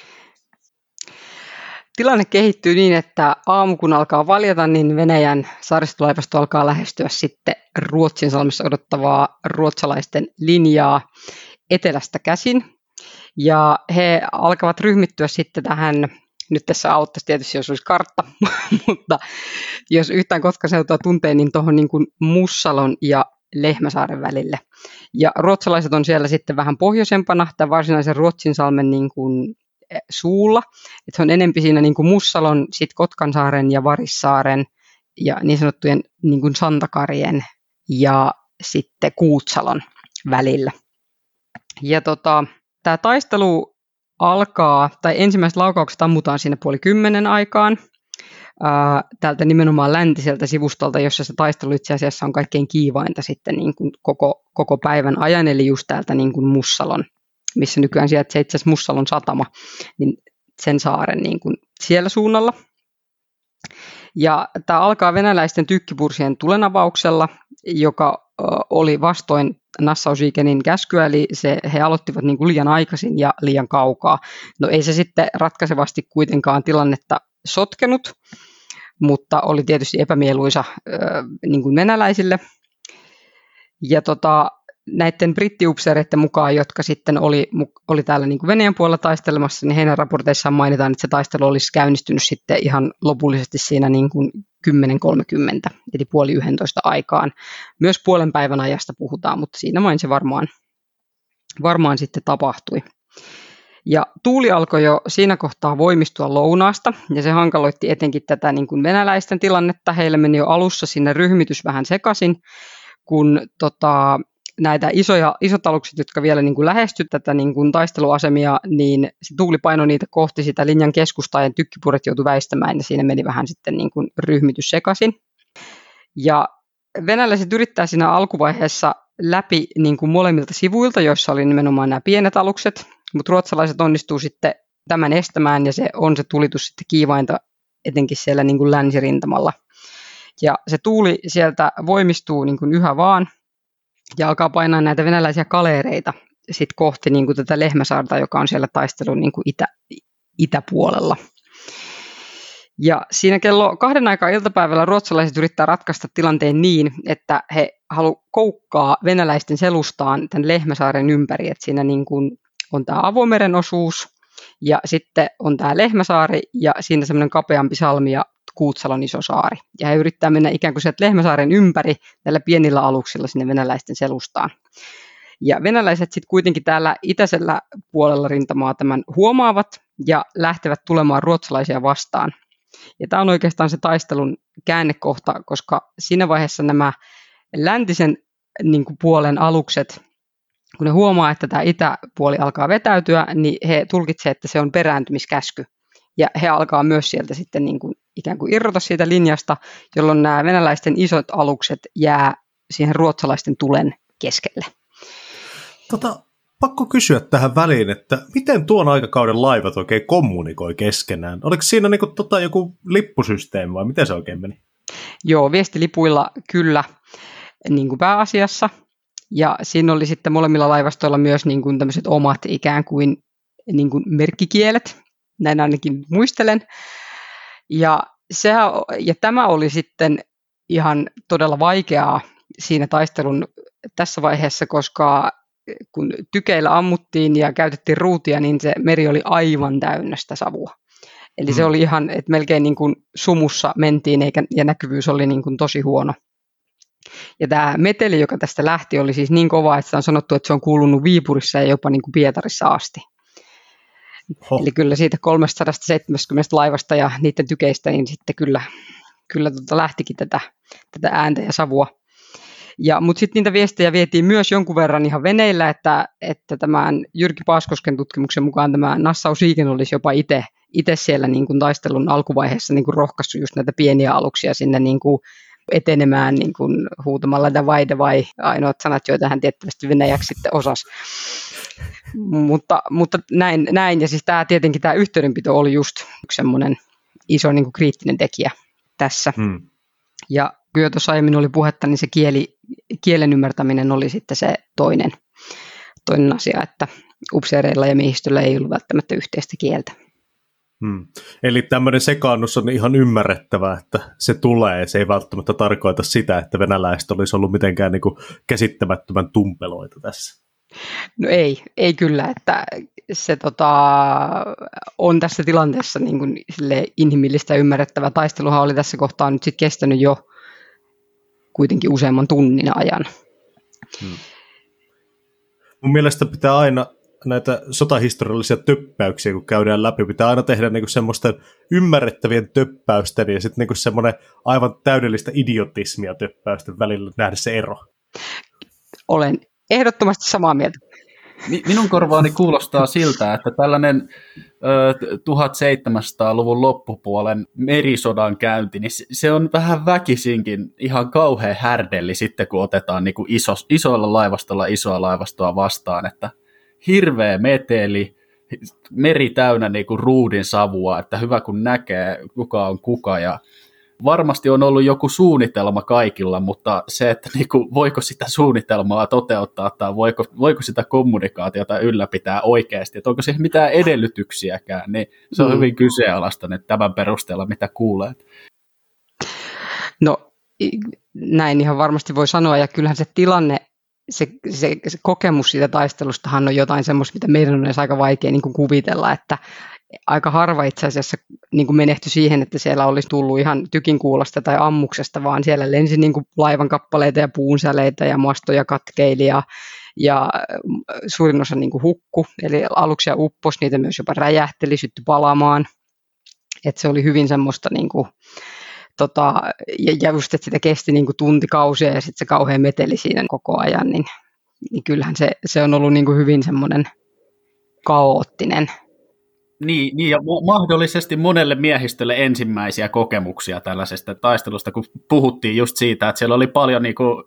Tilanne kehittyy niin, että aamu kun alkaa valjeta, niin Venäjän saaristolaivasto alkaa lähestyä sitten Ruotsinsalmessa odottavaa ruotsalaisten linjaa etelästä käsin. Ja he alkavat ryhmittyä sitten tähän, nyt tässä auttaisi tietysti, jos olisi kartta, mutta jos yhtään Kotkaseutua tuntee, niin tuohon niin kuin Mussalon ja Lehmäsaaren välille. Ja ruotsalaiset on siellä sitten vähän pohjoisempana, tämän varsinaisen Ruotsinsalmen niin kuin suulla, että se on enempi siinä niin kuin Mussalon, sitten Kotkansaaren ja Varissaaren ja niin sanottujen niin kuin Santakarien ja sitten Kuutsalon välillä. Ja tota, tämä taistelu alkaa, tai ensimmäiset laukaukset ammutaan siinä puoli kymmenen aikaan, ää, täältä nimenomaan läntiseltä sivustolta, jossa se taistelu itse asiassa on kaikkein kiivainta sitten niin kuin koko, koko päivän ajan, eli just täältä niin kuin Mussalon, missä nykyään sijaitsee itse asiassa Mussalon satama, niin sen saaren niin kuin siellä suunnalla. Ja tämä alkaa venäläisten tykkipursien tulenavauksella, joka oli vastoin Nassau-Siegenin käskyä, eli se, he aloittivat niin kuin liian aikaisin ja liian kaukaa. No ei se sitten ratkaisevasti kuitenkaan tilannetta sotkenut, mutta oli tietysti epämieluisa äh, niin kuin venäläisille. Ja tota, näiden brittiupseereiden mukaan, jotka sitten oli, oli täällä niin kuin Venäjän puolella taistelemassa, niin heidän raporteissaan mainitaan, että se taistelu olisi käynnistynyt sitten ihan lopullisesti siinä niin kuin kymmenen kolmekymmentä, eli puoli yhdentoista aikaan. Myös puolen päivän ajasta puhutaan, mutta siinä main se varmaan, varmaan sitten tapahtui. Ja tuuli alkoi jo siinä kohtaa voimistua lounaasta, ja se hankaloitti etenkin tätä niin kuin venäläisten tilannetta. Heille meni jo alussa sinne ryhmitys vähän sekaisin, kun tota, näitä isoja, isot alukset, jotka vielä niin kuin lähestyivät tätä niin kuin taisteluasemia, niin se tuuli painoi niitä kohti sitä linjan keskustaa ja tykkipuret joutui väistämään ja siinä meni vähän sitten niin kuin ryhmitys sekaisin. Ja venäläiset yrittää siinä alkuvaiheessa läpi niin kuin molemmilta sivuilta, joissa oli nimenomaan nämä pienet alukset, mutta ruotsalaiset onnistuu sitten tämän estämään ja se on se tulitus sitten kiivainta etenkin siellä niin kuin länsirintamalla. Ja se tuuli sieltä voimistuu niin kuin yhä vaan. Ja alkaa painaa näitä venäläisiä kaleereita sit kohti niin kuin tätä Lehmäsaarta, joka on siellä taistelun niin kuin itä, itäpuolella. Ja siinä kello kahden aikaa iltapäivällä ruotsalaiset yrittää ratkaista tilanteen niin, että he haluavat koukkaa venäläisten selustaan tämän Lehmäsaaren ympäri. Että siinä niin kuin on tämä avomeren osuus ja sitten on tämä Lehmäsaari ja siinä semmoinen kapeampi salmi ja Kuutsalon iso saari. Ja he yrittää mennä ikään kuin sieltä Lehmäsaaren ympäri näillä pienillä aluksilla sinne venäläisten selustaan. Ja venäläiset sitten kuitenkin täällä itäisellä puolella rintamaa tämän huomaavat ja lähtevät tulemaan ruotsalaisia vastaan. Ja tämä on oikeastaan se taistelun käännekohta, koska siinä vaiheessa nämä läntisen niin kuin puolen alukset, kun ne huomaa, että tämä itäpuoli alkaa vetäytyä, niin he tulkitsevat, että se on perääntymiskäsky. Ja he alkaa myös sieltä sitten niin kuin ikään kuin irrota siitä linjasta, jolloin nämä venäläisten isot alukset jää siihen ruotsalaisten tulen keskelle. Tota, pakko kysyä tähän väliin, että miten tuon aikakauden laivat oikein kommunikoi keskenään? Oliko siinä niin kuin, tota, joku lippusysteemi vai miten se oikein meni? Joo, viestilipuilla kyllä niin kuin pääasiassa. Ja siinä oli sitten molemmilla laivastoilla myös niin kuin tämmöiset omat ikään kuin, niin kuin merkkikielet. Näin ainakin muistelen. Ja, se, ja tämä oli sitten ihan todella vaikeaa siinä taistelun tässä vaiheessa, koska kun tykeillä ammuttiin ja käytettiin ruutia, niin se meri oli aivan täynnä sitä savua. Eli mm. se oli ihan, että melkein niin kuin sumussa mentiin eikä, ja näkyvyys oli niin kuin tosi huono. Ja tämä meteli, joka tästä lähti, oli siis niin kova, että on sanottu, että se on kuulunut Viipurissa ja jopa niin kuin Pietarissa asti. Ho. Eli kyllä siitä kolmesataaseitsemänkymmentä laivasta ja niiden tykeistä, niin sitten kyllä kyllä tota lähtikin tätä, tätä ääntä ja savua. Ja, mutta sitten niitä viestejä vietiin myös jonkun verran ihan veneillä, että, että tämän Jyrki Paaskosken tutkimuksen mukaan tämä Nassau Siegen olisi jopa itse itse siellä niin kuin taistelun alkuvaiheessa niin kuin rohkaissut just näitä pieniä aluksia sinne niin kuin etenemään niin kuin huutamalla davai davai, ainoat sanat, joita hän tiettävästi venäjäksi sitten osasi. mutta, mutta näin, näin, ja siis tämä tietenkin tämä yhteydenpito oli just yksi semmoinen iso niin kuin kriittinen tekijä tässä. Hmm. Ja kyllä tuossa aiemmin oli puhetta, niin se kieli, kielen ymmärtäminen oli sitten se toinen, toinen asia, että upseereilla ja miehistöllä ei ollut välttämättä yhteistä kieltä. Hmm. Eli tämmöinen sekaannus on ihan ymmärrettävää, että se tulee. Se ei välttämättä tarkoita sitä, että venäläiset olisi ollut mitenkään niin kuin käsittämättömän tumpeloita tässä. No ei, ei kyllä, että se tota, on tässä tilanteessa niin kuin inhimillistä ja ymmärrettävää. Taisteluhan oli tässä kohtaa nyt sitten kestänyt jo kuitenkin useamman tunnin ajan. Hmm. Mun mielestä pitää aina näitä sotahistoriallisia töppäyksiä, kun käydään läpi, pitää aina tehdä niinku semmoisten ymmärrettävien töppäysten ja sitten niinku semmoinen aivan täydellistä idiotismia töppäysten välillä nähdä se ero. Olen ehdottomasti samaa mieltä. Minun korvaani kuulostaa siltä, että tällainen ö, tuhatseitsemänsataaluvun loppupuolen merisodan käynti, niin se on vähän väkisinkin ihan kauhean härdelli sitten, kun otetaan niinku iso, isoilla laivastolla isoa laivastoa vastaan, että hirveä meteli, meri täynnä niinku ruudin savua, että hyvä kun näkee, kuka on kuka, ja varmasti on ollut joku suunnitelma kaikilla, mutta se, että niinku, voiko sitä suunnitelmaa toteuttaa tai voiko, voiko sitä kommunikaatiota ylläpitää oikeasti, että onko siihen mitään edellytyksiäkään, niin se on mm. hyvin kyseenalaista tämän perusteella, mitä kuulee. No näin ihan varmasti voi sanoa, ja kyllähän se tilanne, se, se, se kokemus siitä taistelustahan on jotain semmoista, mitä meidän on edes aika vaikea niin kuin kuvitella, että aika harva itse asiassa niin kuin menehtyi siihen, että siellä olisi tullut ihan tykinkuulasta tai ammuksesta, vaan siellä lensi niin kuin laivan kappaleita ja puunsäleitä ja mastoja katkeili ja, ja suurin osa niin kuin hukku, eli aluksia upposi, niitä myös jopa räjähteli, syttyi palamaan, että se oli hyvin semmoista niin kuin, tota, ja, ja just, että sitä kesti niin kuin tuntikausia ja sitten se kauhean meteli siinä koko ajan, niin, niin kyllähän se, se on ollut niin kuin hyvin semmoinen kaoottinen. Niin, niin, ja mahdollisesti monelle miehistölle ensimmäisiä kokemuksia tällaisesta taistelusta, kun puhuttiin just siitä, että siellä oli paljon niin kuin,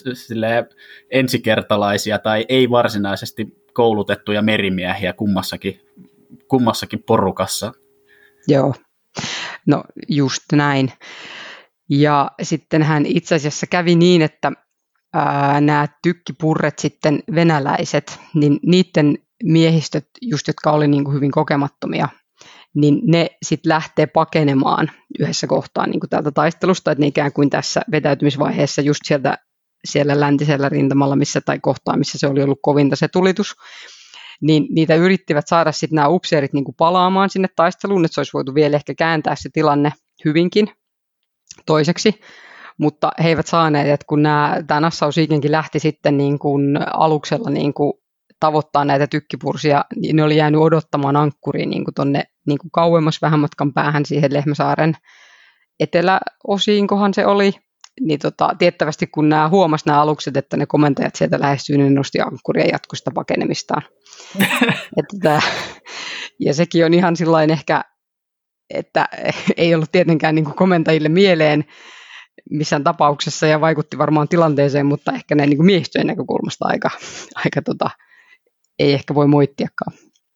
ensikertalaisia tai ei varsinaisesti koulutettuja merimiehiä kummassakin, kummassakin porukassa. Joo, no just näin. Ja sitten hän itse asiassa kävi niin, että ää, nämä tykkipurret sitten venäläiset, niin niiden miehistöt, just jotka oli niin kuin hyvin kokemattomia, niin ne sitten lähtee pakenemaan yhdessä kohtaa niin kuin tältä taistelusta, että ne ikään kuin tässä vetäytymisvaiheessa just sieltä siellä läntisellä rintamalla, missä tai kohtaa, missä se oli ollut kovinta se tulitus, niin niitä yrittivät saada sitten nämä upseerit niin kuin palaamaan sinne taisteluun, että se olisi voitu vielä ehkä kääntää se tilanne hyvinkin toiseksi, mutta he eivät saaneet, että kun nämä, tämä Nassau Siegenkin lähti sitten niin kuin aluksella niin kuin tavoittaa näitä tykkipursia, niin ne oli jäänyt odottamaan ankkuriin niin kuin tuonne niin kuin kauemmas vähän matkan päähän siihen Lehmäsaaren eteläosiinkohan se oli, niin tota, tiettävästi kun nämä huomasi nämä alukset, että ne komentajat sieltä lähestyy, niin ne nosti ankkuria ja jatkoi sitä pakenemistaan. että tämä, ja sekin on ihan sillain ehkä, että ei ollut tietenkään niin kuin komentajille mieleen missään tapauksessa ja vaikutti varmaan tilanteeseen, mutta ehkä näin niin kuin miehistöjen näkökulmasta aika, aika tota, ei ehkä voi moittiakaan.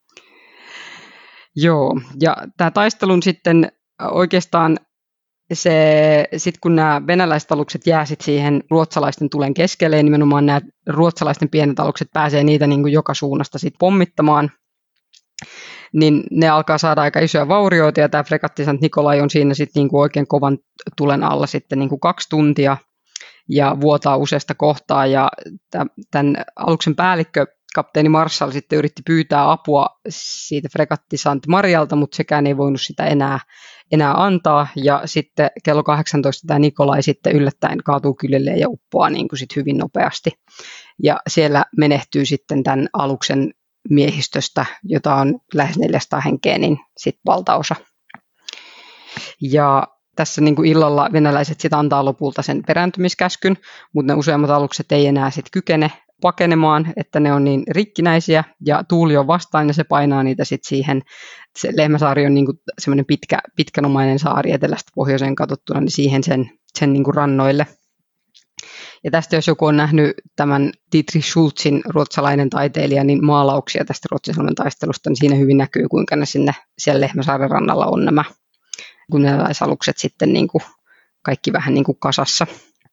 Joo, ja tämä taistelun sitten oikeastaan se, sit kun nämä venäläiset alukset jää sit siihen ruotsalaisten tulen keskelle, ja nimenomaan nämä ruotsalaisten pienet alukset pääsee niitä niin kuin joka suunnasta sit pommittamaan, niin ne alkaa saada aika isoja vaurioita, ja tämä fregaatti Sant Nikolai on siinä sitten niin kuin oikein kovan tulen alla sitten niin kuin kaksi tuntia, ja vuotaa useasta kohtaa, ja tämän aluksen päällikkö kapteeni Marshall sitten yritti pyytää apua siitä fregaatti Sant Marialta, mutta sekään ei voinut sitä enää, enää antaa, ja sitten kello kahdeksantoista tämä Nikolai sitten yllättäen kaatuu kyljelleen ja uppoaa niin kuin sit hyvin nopeasti, ja siellä menehtyy sitten tämän aluksen miehistöstä, jota on lähes neljäsataa henkeä, niin sitten valtaosa. Ja Tässä niin kuin illalla venäläiset sitten antaa lopulta sen perääntymiskäskyn, mutta ne useammat alukset ei enää sit kykene pakenemaan, että ne on niin rikkinäisiä ja tuuli on vastaan ja se painaa niitä sitten siihen. Se Lehmäsaari on niin kuin semmoinen pitkä, pitkänomainen saari etelästä pohjoiseen katsottuna, niin siihen sen, sen niin kuin rannoille. Ja tästä jos joku on nähnyt tämän Dietrich Schultzin, ruotsalainen taiteilija, niin maalauksia tästä Ruotsinsalmen taistelusta, niin siinä hyvin näkyy, kuinka ne sinne siellä Lehmäsaaren rannalla on nämä venäläisalukset sitten niin kuin kaikki vähän niin kuin kasassa.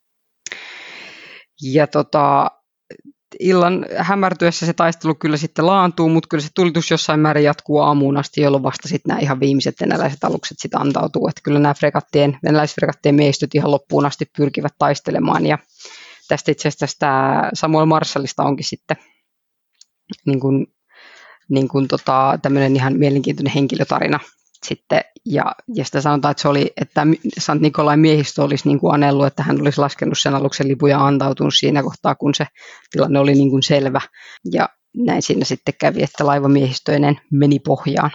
Ja tota, illan hämärtyessä se taistelu kyllä sitten laantuu, mutta kyllä se tulitus jossain määrin jatkuu aamuun asti, jolloin vasta sitten nämä ihan viimeiset venäläiset alukset sitten antautuu. Että kyllä nämä fregattien, venäläisfregattien miehistöt ihan loppuun asti pyrkivät taistelemaan. Ja tästä itse asiassa tästä Samuel Marshallista onkin sitten niin kuin, niin kuin tota, tämmöinen ihan mielenkiintoinen henkilötarina. Sitten, ja, ja sitä sanotaan, että se oli, että Sant Nikolain miehistö olisi niin kuin anellut, että hän olisi laskenut sen aluksen lipun ja antautunut siinä kohtaa, kun se tilanne oli niin kuin selvä. Ja näin siinä sitten kävi, että laivamiehistöinen meni pohjaan.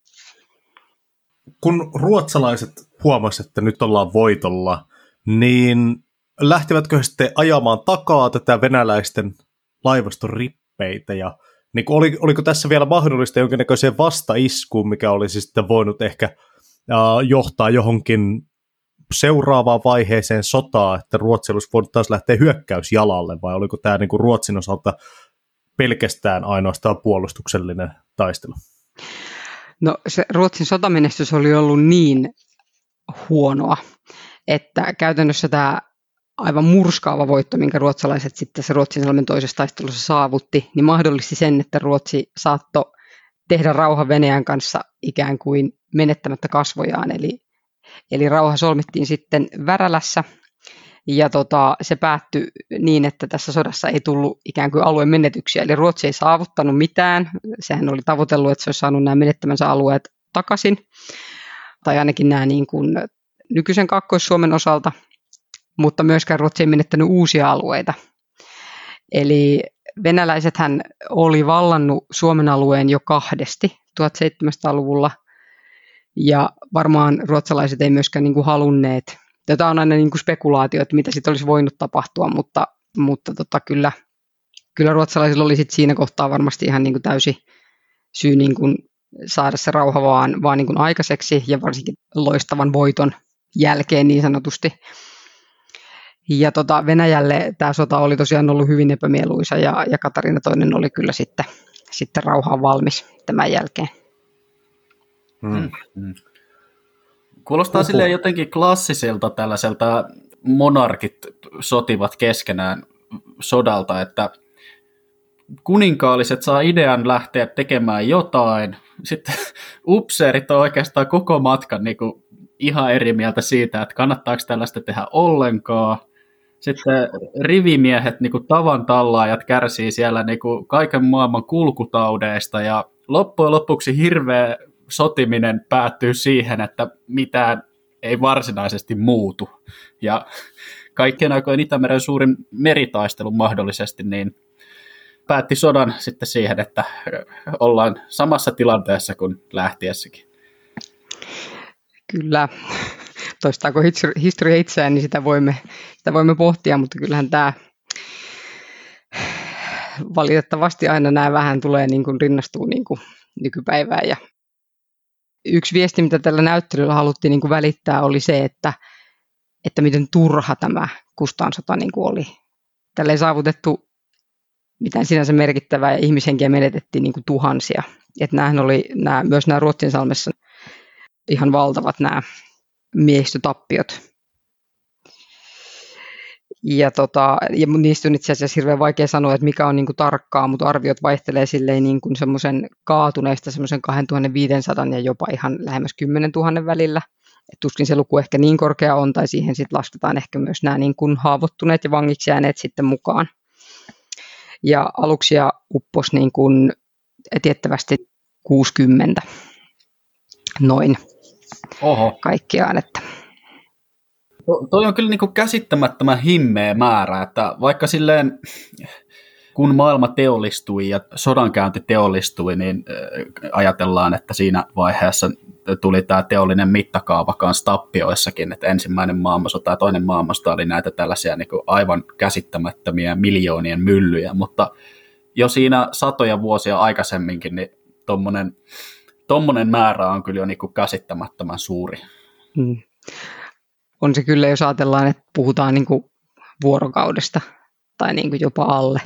Kun ruotsalaiset huomasivat, että nyt ollaan voitolla, niin lähtivätkö he sitten ajamaan takaa tätä venäläisten laivaston rippeitä ja niin oli, oliko tässä vielä mahdollista jonkinnäköiseen vastaiskuun, mikä olisi sitten voinut ehkä uh, johtaa johonkin seuraavaan vaiheeseen sotaa, että Ruotsi olisi voinut taas lähteä hyökkäysjalalle, vai oliko tämä niin kuin Ruotsin osalta pelkästään ainoastaan puolustuksellinen taistelu? No se Ruotsin sotamenestys oli ollut niin huonoa, että käytännössä tämä aivan murskaava voitto, minkä ruotsalaiset sitten se Ruotsinsalmen toisessa taistelussa saavutti, niin mahdollisti sen, että Ruotsi saattoi tehdä rauha Venäjän kanssa ikään kuin menettämättä kasvojaan. Eli, eli rauha solmittiin sitten Värälässä, ja tota, se päättyi niin, että tässä sodassa ei tullut ikään kuin alueen menetyksiä. Eli Ruotsi ei saavuttanut mitään. Sehän oli tavoitellut, että se olisi saanut nämä menettämänsä alueet takaisin, tai ainakin nämä niin kuin nykyisen Kaakkois-Suomen osalta, mutta myöskään Ruotsi ei menettänyt uusia alueita. Eli venäläisethän oli vallannut Suomen alueen jo kahdesti tuhatseitsemänsataaluvulla, ja varmaan ruotsalaiset ei myöskään niin kuin halunneet. Tätä on aina niin kuin spekulaatio, että mitä sitten olisi voinut tapahtua, mutta, mutta tota, kyllä, kyllä ruotsalaisilla oli sit siinä kohtaa varmasti ihan niin kuin täysi syy niin kuin saada se rauha vaan, vaan niin kuin aikaiseksi, ja varsinkin loistavan voiton jälkeen niin sanotusti. Ja tota, Venäjälle tämä sota oli tosiaan ollut hyvin epämieluisa, ja, ja Katariina toinen oli kyllä sitten, sitten rauhaan valmis tämän jälkeen. Hmm. Hmm. Kuulostaa silleen jotenkin klassiselta tällaiselta monarkit sotivat keskenään sodalta, että kuninkaalliset saa idean lähteä tekemään jotain, sitten upseerit on oikeastaan koko matkan niin kuin ihan eri mieltä siitä, että kannattaako tällaista tehdä ollenkaan. Sitten rivimiehet, niin kuin tavan tallaajat, kärsii siellä niin kuin kaiken maailman kulkutaudeista, ja loppujen lopuksi hirveä sotiminen päättyy siihen, että mitään ei varsinaisesti muutu. Ja kaikkien aikojen Itämeren suurin meritaistelu mahdollisesti niin päätti sodan sitten siihen, että ollaan samassa tilanteessa kuin lähtiessäkin. Kyllä. Toistaako historia itseään, niin sitä voimme, sitä voimme pohtia, mutta kyllähän tämä valitettavasti aina nämä vähän tulee niin kuin rinnastuu niin kuin nykypäivään. Ja yksi viesti, mitä tällä näyttelyllä haluttiin niin kuin välittää, oli se, että, että miten turha tämä Kustaan sota niin kuin oli. Tällä ei saavutettu mitään sinänsä merkittävää, ja ihmishenkiä menetettiin niin kuin tuhansia. Että nämähän oli nämä, myös nämä Ruotsinsalmessa ihan valtavat nämä miehistötappiot. Ja, tota, ja niistä on itse asiassa hirveän vaikea sanoa, että mikä on niin kuin tarkkaa, mutta arviot vaihtelee silleen niin kuin semmoisen kaatuneista semmoisen kaksituhattaviisisataa ja jopa ihan lähemmäs kymmenen tuhatta välillä. Et tuskin se luku ehkä niin korkea on, tai siihen sitten lasketaan ehkä myös nämä niin kuin haavoittuneet ja vangiksi jääneet sitten mukaan. Ja aluksia upposi niin kuin tiettävästi kuusikymmentä noin. Oho. Kaikkiaan. Että. To, toi on kyllä niin kuin käsittämättömän himmeä määrä, että vaikka silleen kun maailma teollistui ja sodankäynti teollistui, niin ajatellaan, että siinä vaiheessa tuli tämä teollinen mittakaava kanssa tappioissakin, että ensimmäinen maailmansota ja toinen maailmansota oli näitä tällaisia niin kuin aivan käsittämättömiä miljoonien myllyjä, mutta jo siinä satoja vuosia aikaisemminkin niin tommonen, tommonen määrä on kyllä jo niin kuin käsittämättömän suuri. Hmm. On se kyllä, jos ajatellaan, että puhutaan niin kuin vuorokaudesta tai niin kuin jopa alle,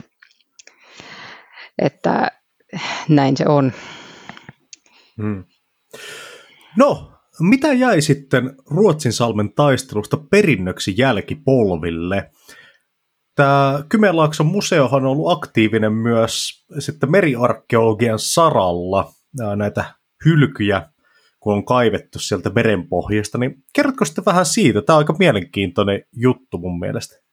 että näin se on. Hmm. No, mitä jäi sitten Ruotsinsalmen taistelusta perinnöksi jälkipolville? Tämä Kymenlaakson museohan on ollut aktiivinen myös sitten meriarkeologian saralla. Näitä hylkyjä, kun on kaivettu sieltä merenpohjasta, niin kerrotko sitten vähän siitä? Tämä on aika mielenkiintoinen juttu mun mielestä.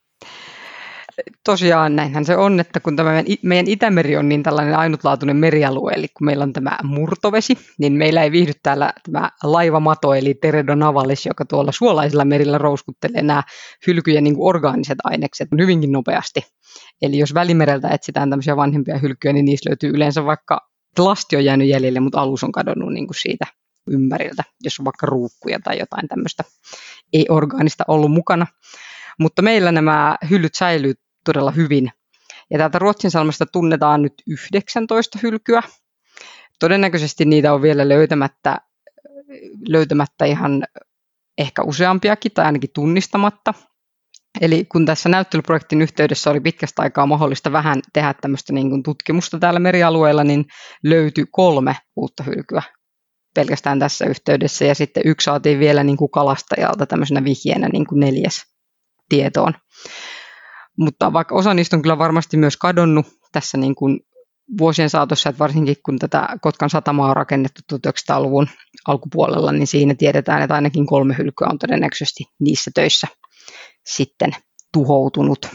Tosiaan näinhän se on, että kun tämä meidän Itämeri on niin tällainen ainutlaatuinen merialue, eli kun meillä on tämä murtovesi, niin meillä ei viihdy täällä tämä laivamato, eli Teredo navalis, joka tuolla suolaisilla merillä rouskuttelee nämä hylkyjen niin kuin orgaaniset ainekset hyvinkin nopeasti. Eli jos Välimereltä etsitään tämmöisiä vanhempia hylkyjä, niin niissä löytyy yleensä vaikka lasti on jäänyt jäljelle, mutta alus on kadonnut niin kuin siitä ympäriltä, jos on vaikka ruukkuja tai jotain tämmöistä ei-orgaanista ollut mukana. Mutta meillä nämä hyllyt säilyy todella hyvin. Ja täältä Ruotsinsalmesta tunnetaan nyt yhdeksäntoista hylkyä. Todennäköisesti niitä on vielä löytämättä, löytämättä ihan ehkä useampiakin tai ainakin tunnistamatta. Eli kun tässä näyttelyprojektin yhteydessä oli pitkästä aikaa mahdollista vähän tehdä tämmöistä niin kuin tutkimusta täällä merialueella, niin löytyi kolme uutta hylkyä pelkästään tässä yhteydessä. Ja sitten yksi saatiin vielä niin kuin kalastajalta tämmöisenä vihjeenä niin kuin neljäs tietoon. Mutta vaikka osa niistä on kyllä varmasti myös kadonnut tässä niin kuin vuosien saatossa, että varsinkin kun tätä Kotkan satamaa on rakennettu tuhatyhdeksänsataaluvun alkupuolella, niin siinä tiedetään, että ainakin kolme hylkyä on todennäköisesti niissä töissä sitten tuhoutunut.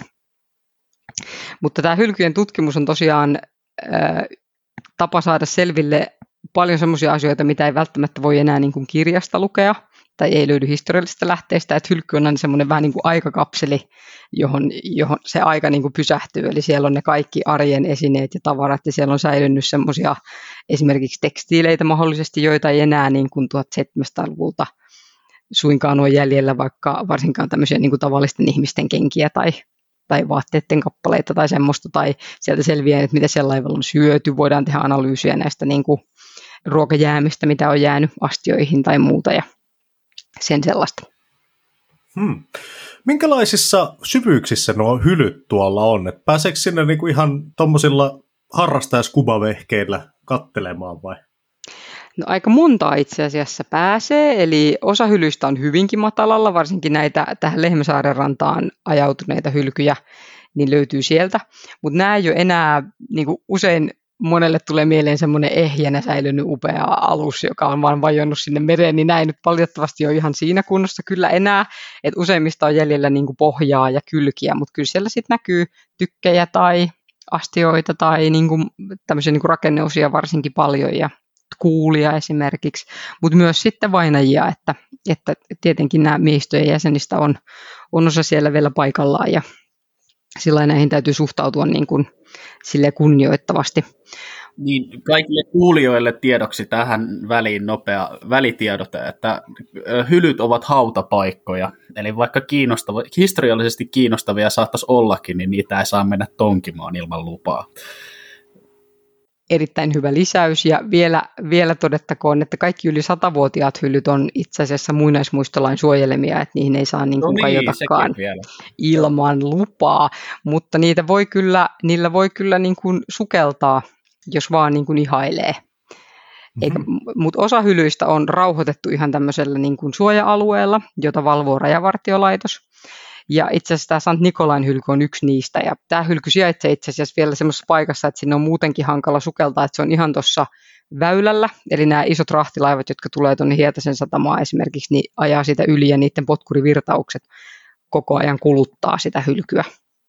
Mutta tämä hylkyjen tutkimus on tosiaan ää, tapa saada selville paljon sellaisia asioita, mitä ei välttämättä voi enää niin kuin kirjasta lukea, tai ei löydy historiallisista lähteistä, että hylky on aina semmoinen vähän niin kuin aikakapseli, johon, johon se aika niin kuin pysähtyy, eli siellä on ne kaikki arjen esineet ja tavarat, ja siellä on säilynyt semmoisia esimerkiksi tekstiileitä mahdollisesti, joita ei enää niin kuin tuhatseitsemänsataaluvulta suinkaan ole jäljellä, vaikka varsinkaan tämmöisiä niin kuin tavallisten ihmisten kenkiä tai, tai vaatteiden kappaleita tai semmoista, tai sieltä selviää, että mitä siellä laivalla on syöty, voidaan tehdä analyysiä näistä niin kuin ruokajäämistä, mitä on jäänyt astioihin tai muuta, ja sen sellaista. Hmm. Minkälaisissa syvyyksissä nuo hylyt tuolla on? Et pääseekö sinne niinku ihan tuommoisilla harrastajaskubavehkeillä kattelemaan vai? No aika montaa itse asiassa pääsee, eli osa hylyistä on hyvinkin matalalla, varsinkin näitä tähän Lehmäsaaren rantaan ajautuneita hylkyjä, niin löytyy sieltä. Mutta nämä ei ole enää, niin kuin usein monelle tulee mieleen semmoinen ehjänä säilynyt upea alus, joka on vaan vajonnut sinne mereen, niin näin nyt valitettavasti on ihan siinä kunnossa kyllä enää, että useimmista on jäljellä niin kuin pohjaa ja kylkiä, mutta kyllä siellä sitten näkyy tykkejä tai astioita tai niin kuin tämmöisiä niin kuin rakenneosia varsinkin paljon ja kuulia esimerkiksi, mutta myös sitten vainajia, että, että tietenkin nämä miehistöjen jäsenistä on, on osa siellä vielä paikallaan ja sillä näihin täytyy suhtautua niin kuin sille kunnioittavasti. Niin, kaikille kuulijoille tiedoksi tähän väliin nopea välitiedote, että hylyt ovat hautapaikkoja, eli vaikka kiinnostava, historiallisesti kiinnostavia saattaisi ollakin, niin niitä ei saa mennä tonkimaan ilman lupaa. Erittäin hyvä lisäys, ja vielä, vielä todettakoon, että kaikki yli satavuotiaat hyllyt on itse asiassa muinaismuistolain suojelemia, että niihin ei saa niin kuin no niin, kajotakaan ilman lupaa, mutta niitä voi kyllä, niillä voi kyllä niin kuin sukeltaa, jos vaan niin kuin ihailee. Mm-hmm. Mutta osa hylyistä on rauhoitettu ihan tämmöisellä niin kuin suoja-alueella, jota valvoo Rajavartiolaitos. Ja itse asiassa tämä Sankt Nikolain hylky on yksi niistä. Ja tämä hylky sijaitsee itse asiassa vielä semmoisessa paikassa, että sinne on muutenkin hankala sukeltaa, että se on ihan tuossa väylällä. Eli nämä isot rahtilaivat, jotka tulee tuonne Hietasen satamaan esimerkiksi, niin ajaa sitä yli ja niiden potkurivirtaukset koko ajan kuluttaa sitä hylkyä.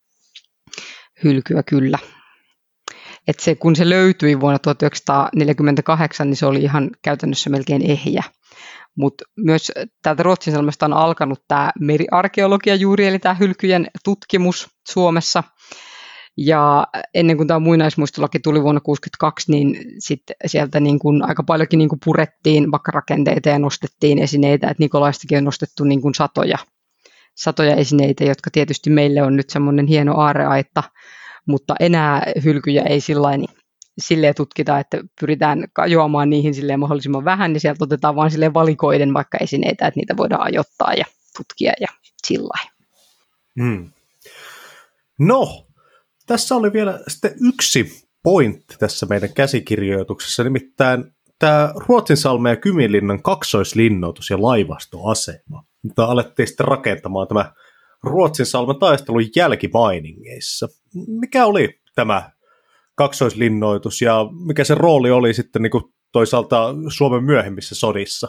Hylkyä kyllä. Et se, kun se löytyi vuonna tuhatyhdeksänsataaneljäkymmentäkahdeksan, niin se oli ihan käytännössä melkein ehjä. Mutta myös täältä Ruotsinsalmesta on alkanut tämä meriarkeologia juuri, eli tämä hylkyjen tutkimus Suomessa. Ja ennen kuin tämä muinaismuistolaki tuli vuonna tuhatyhdeksänsataakuusikymmentäkaksi, niin sitten sieltä niin kuin aika paljonkin niin kuin purettiin vaikka rakenteita ja nostettiin esineitä, että Nikolaistakin on nostettu niin kuin satoja, satoja esineitä, jotka tietysti meille on nyt semmoinen hieno aarreaitta, mutta enää hylkyjä ei sillain, silleen tutkita, että pyritään kajoamaan niihin silleen mahdollisimman vähän, niin sieltä otetaan vaan silleen valikoiden vaikka esineitä, että niitä voidaan ajoittaa ja tutkia ja sillain. Hmm. No, tässä oli vielä sitten yksi pointti tässä meidän käsikirjoituksessa, nimittäin tämä Ruotsinsalmen ja Kyminlinnan kaksoislinnoitus ja laivastoasema, mitä alettiin sitten rakentamaan tämä Ruotsinsalmen taistelun jälkimainingeissa. Mikä oli tämä kaksoislinnoitus ja mikä se rooli oli sitten niin kuin toisaalta Suomen myöhemmissä sodissa?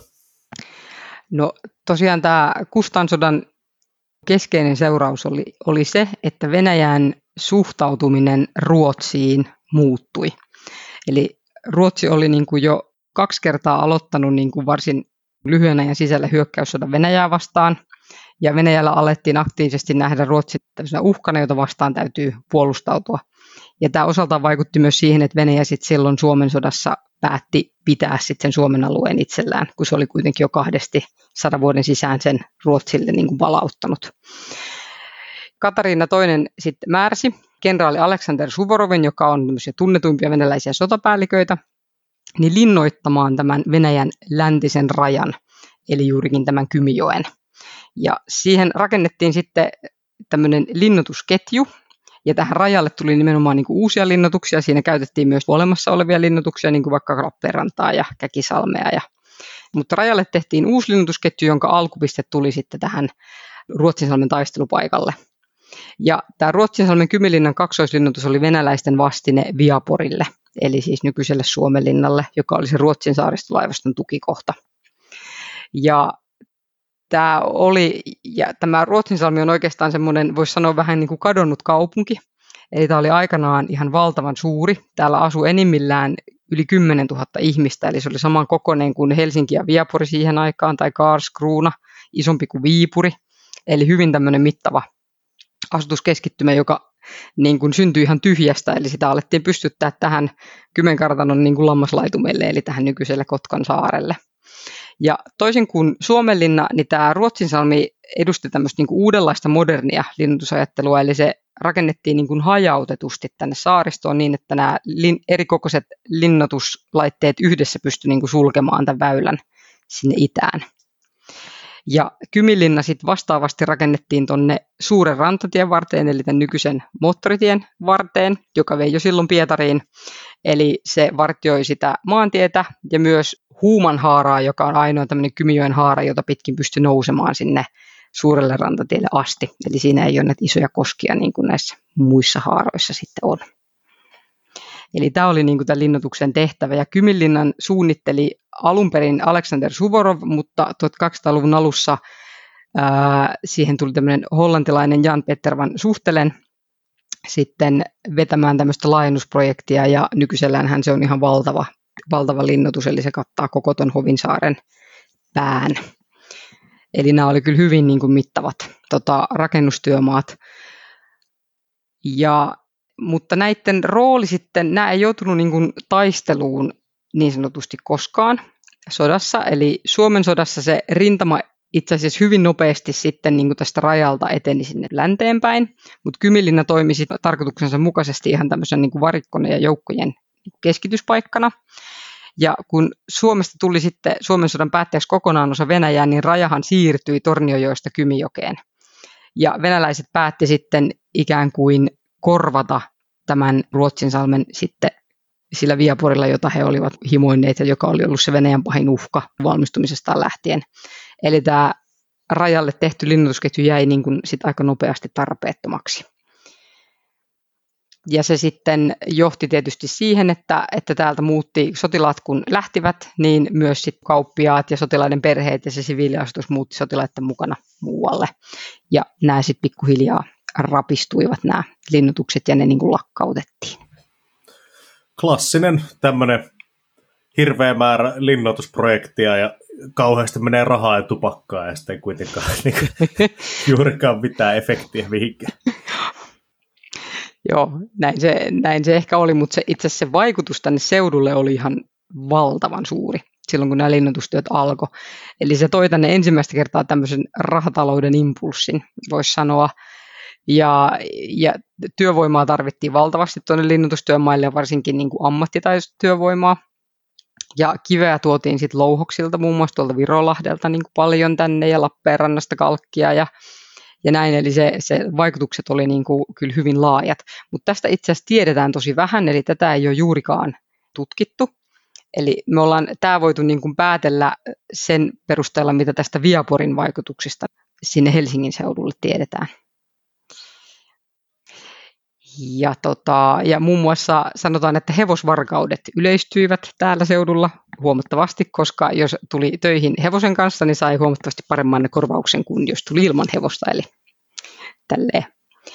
No tosiaan tämä Kustan sodan keskeinen seuraus oli, oli se, että Venäjän suhtautuminen Ruotsiin muuttui. Eli Ruotsi oli niin kuin jo kaksi kertaa aloittanut niin kuin varsin lyhyen ajan sisällä hyökkäyssodan Venäjää vastaan, ja Venäjällä alettiin aktiivisesti nähdä Ruotsi tämmöisenä uhkana, jota vastaan täytyy puolustautua. Ja tämä osaltaan vaikutti myös siihen, että Venäjä sitten silloin Suomen sodassa päätti pitää sitten sen Suomen alueen itsellään, kun se oli kuitenkin jo kahdesti sadan vuoden sisään sen Ruotsille niin kuin palauttanut. Katariina toinen sitten määräsi kenraali Aleksander Suvorovin, joka on tunnetuimpia venäläisiä sotapäälliköitä, niin linnoittamaan tämän Venäjän läntisen rajan, eli juurikin tämän Kymijoen. Ja siihen rakennettiin sitten tämmöinen linnoitusketju, ja tähän rajalle tuli nimenomaan niin kuin uusia linnoituksia. Siinä käytettiin myös olemassa olevia linnoituksia, niin kuin vaikka Lappeenrantaa ja Käkisalmea. Ja, mutta rajalle tehtiin uusi linnoitusketju, jonka alkupiste tuli sitten tähän Ruotsinsalmen taistelupaikalle. Ja tämä Ruotsinsalmen Kyminlinnan kaksoislinnoitus oli venäläisten vastine Viaporille, eli siis nykyiselle Suomenlinnalle, joka oli se Ruotsin saaristolaivaston tukikohta. Ja Tämä, oli, ja tämä Ruotsinsalmi on oikeastaan semmoinen, voisi sanoa vähän niin kuin kadonnut kaupunki. Eli tämä oli aikanaan ihan valtavan suuri. Täällä asui enimmillään yli kymmenen tuhatta ihmistä, eli se oli saman kokoinen kuin Helsinki ja Viapori siihen aikaan, tai Karlskrona, isompi kuin Viipuri. Eli hyvin tämmöinen mittava asutuskeskittymä, joka niin kuin syntyi ihan tyhjästä, eli sitä alettiin pystyttää tähän Kymenkartanon niin kuin lammaslaitumelle, eli tähän nykyiselle Kotkan saarelle. Ja toisin kuin Suomenlinna, niin tämä Ruotsinsalmi edusti tämmöistä niin kuin uudenlaista modernia linnoitusajattelua, eli se rakennettiin niin kuin hajautetusti tänne saaristoon niin, että nämä lin- erikokoiset linnoituslaitteet yhdessä pystyivät niin kuin sulkemaan tämän väylän sinne itään. Ja Kyminlinna sitten vastaavasti rakennettiin tuonne suuren rantatien varteen, eli tämän nykyisen moottoritien varteen, joka vei jo silloin Pietariin. Eli se vartioi sitä maantietä ja myös Huumanhaaraa, joka on ainoa tämmöinen Kymijoen haara, jota pitkin pystyi nousemaan sinne suurelle rantatielle asti. Eli siinä ei ole näitä isoja koskia niin kuin näissä muissa haaroissa sitten on. Eli tämä oli niin kuin tämän linnoituksen tehtävä. Ja Kyminlinnan suunnitteli alun perin Aleksander Suvorov, mutta tuhatkaksisataaluvun alussa ää, siihen tuli tämmöinen hollantilainen Jan Peter van Suhtelen sitten vetämään tämmöistä laajennusprojektia, ja nykyiselläänhän se on ihan valtava, valtava linnoitus, eli se kattaa koko ton Hovinsaaren pään. Eli nämä oli kyllä hyvin niin kuin mittavat tota, rakennustyömaat. Ja, mutta näiden rooli sitten, nämä ei joutunut niin kuin taisteluun niin sanotusti koskaan sodassa, eli Suomen sodassa se rintama itse asiassa hyvin nopeasti sitten niin kuin tästä rajalta eteni sinne länteenpäin, mutta Kyminlinna toimi sitten tarkoituksensa mukaisesti ihan tämmöisen niin kuin varikkona ja joukkojen keskityspaikkana. Ja kun Suomesta tuli sitten Suomen sodan päätteeksi kokonaan osa Venäjää, niin rajahan siirtyi Tornionjoesta Kymijokeen. Ja venäläiset päätti sitten ikään kuin korvata tämän Ruotsinsalmen sitten sillä Viaporilla, jota he olivat himoinneet ja joka oli ollut se Venäjän pahin uhka valmistumisestaan lähtien. Eli tämä rajalle tehty linnoitusketju jäi niin kuin sit aika nopeasti tarpeettomaksi. Ja se sitten johti tietysti siihen, että, että täältä muutti sotilaat, kun lähtivät, niin myös sit kauppiaat ja sotilaiden perheet ja se siviiliasutus muutti sotilaiden mukana muualle. Ja nämä sitten pikkuhiljaa rapistuivat nämä linnoitukset ja ne niin kuin lakkautettiin. Klassinen tämmöinen hirveä määrä linnoitusprojektia ja kauheasti menee rahaa ja tupakkaa ja sitten kuitenkaan niin juurikaan mitään efektiä mihinkään. Joo, näin se, näin se ehkä oli, mutta se, itse asiassa se vaikutus tänne seudulle oli ihan valtavan suuri silloin, kun nämä linnoitustyöt alkoi. Eli se toi tänne ensimmäistä kertaa tämmöisen rahatalouden impulssin, voisi sanoa. Ja, ja työvoimaa tarvittiin valtavasti tuonne linnoitustyömaille ja varsinkin niin kuin ammattitaitoista työvoimaa. Ja kiveä tuotiin sitten louhoksilta, muun muassa tuolta Virolahdelta niin kuin paljon tänne ja Lappeenrannasta kalkkia ja, ja näin. Eli se, se vaikutukset oli niin kuin kyllä hyvin laajat. Mutta tästä itse asiassa tiedetään tosi vähän, eli tätä ei ole juurikaan tutkittu. Eli me ollaan tämä voitu niin kuin päätellä sen perusteella, mitä tästä Viaporin vaikutuksista sinne Helsingin seudulle tiedetään. Ja, tota, ja muun muassa sanotaan, että hevosvarkaudet yleistyivät täällä seudulla huomattavasti, koska jos tuli töihin hevosen kanssa, niin sai huomattavasti paremman korvauksen kuin jos tuli ilman hevosta. Eli tälleen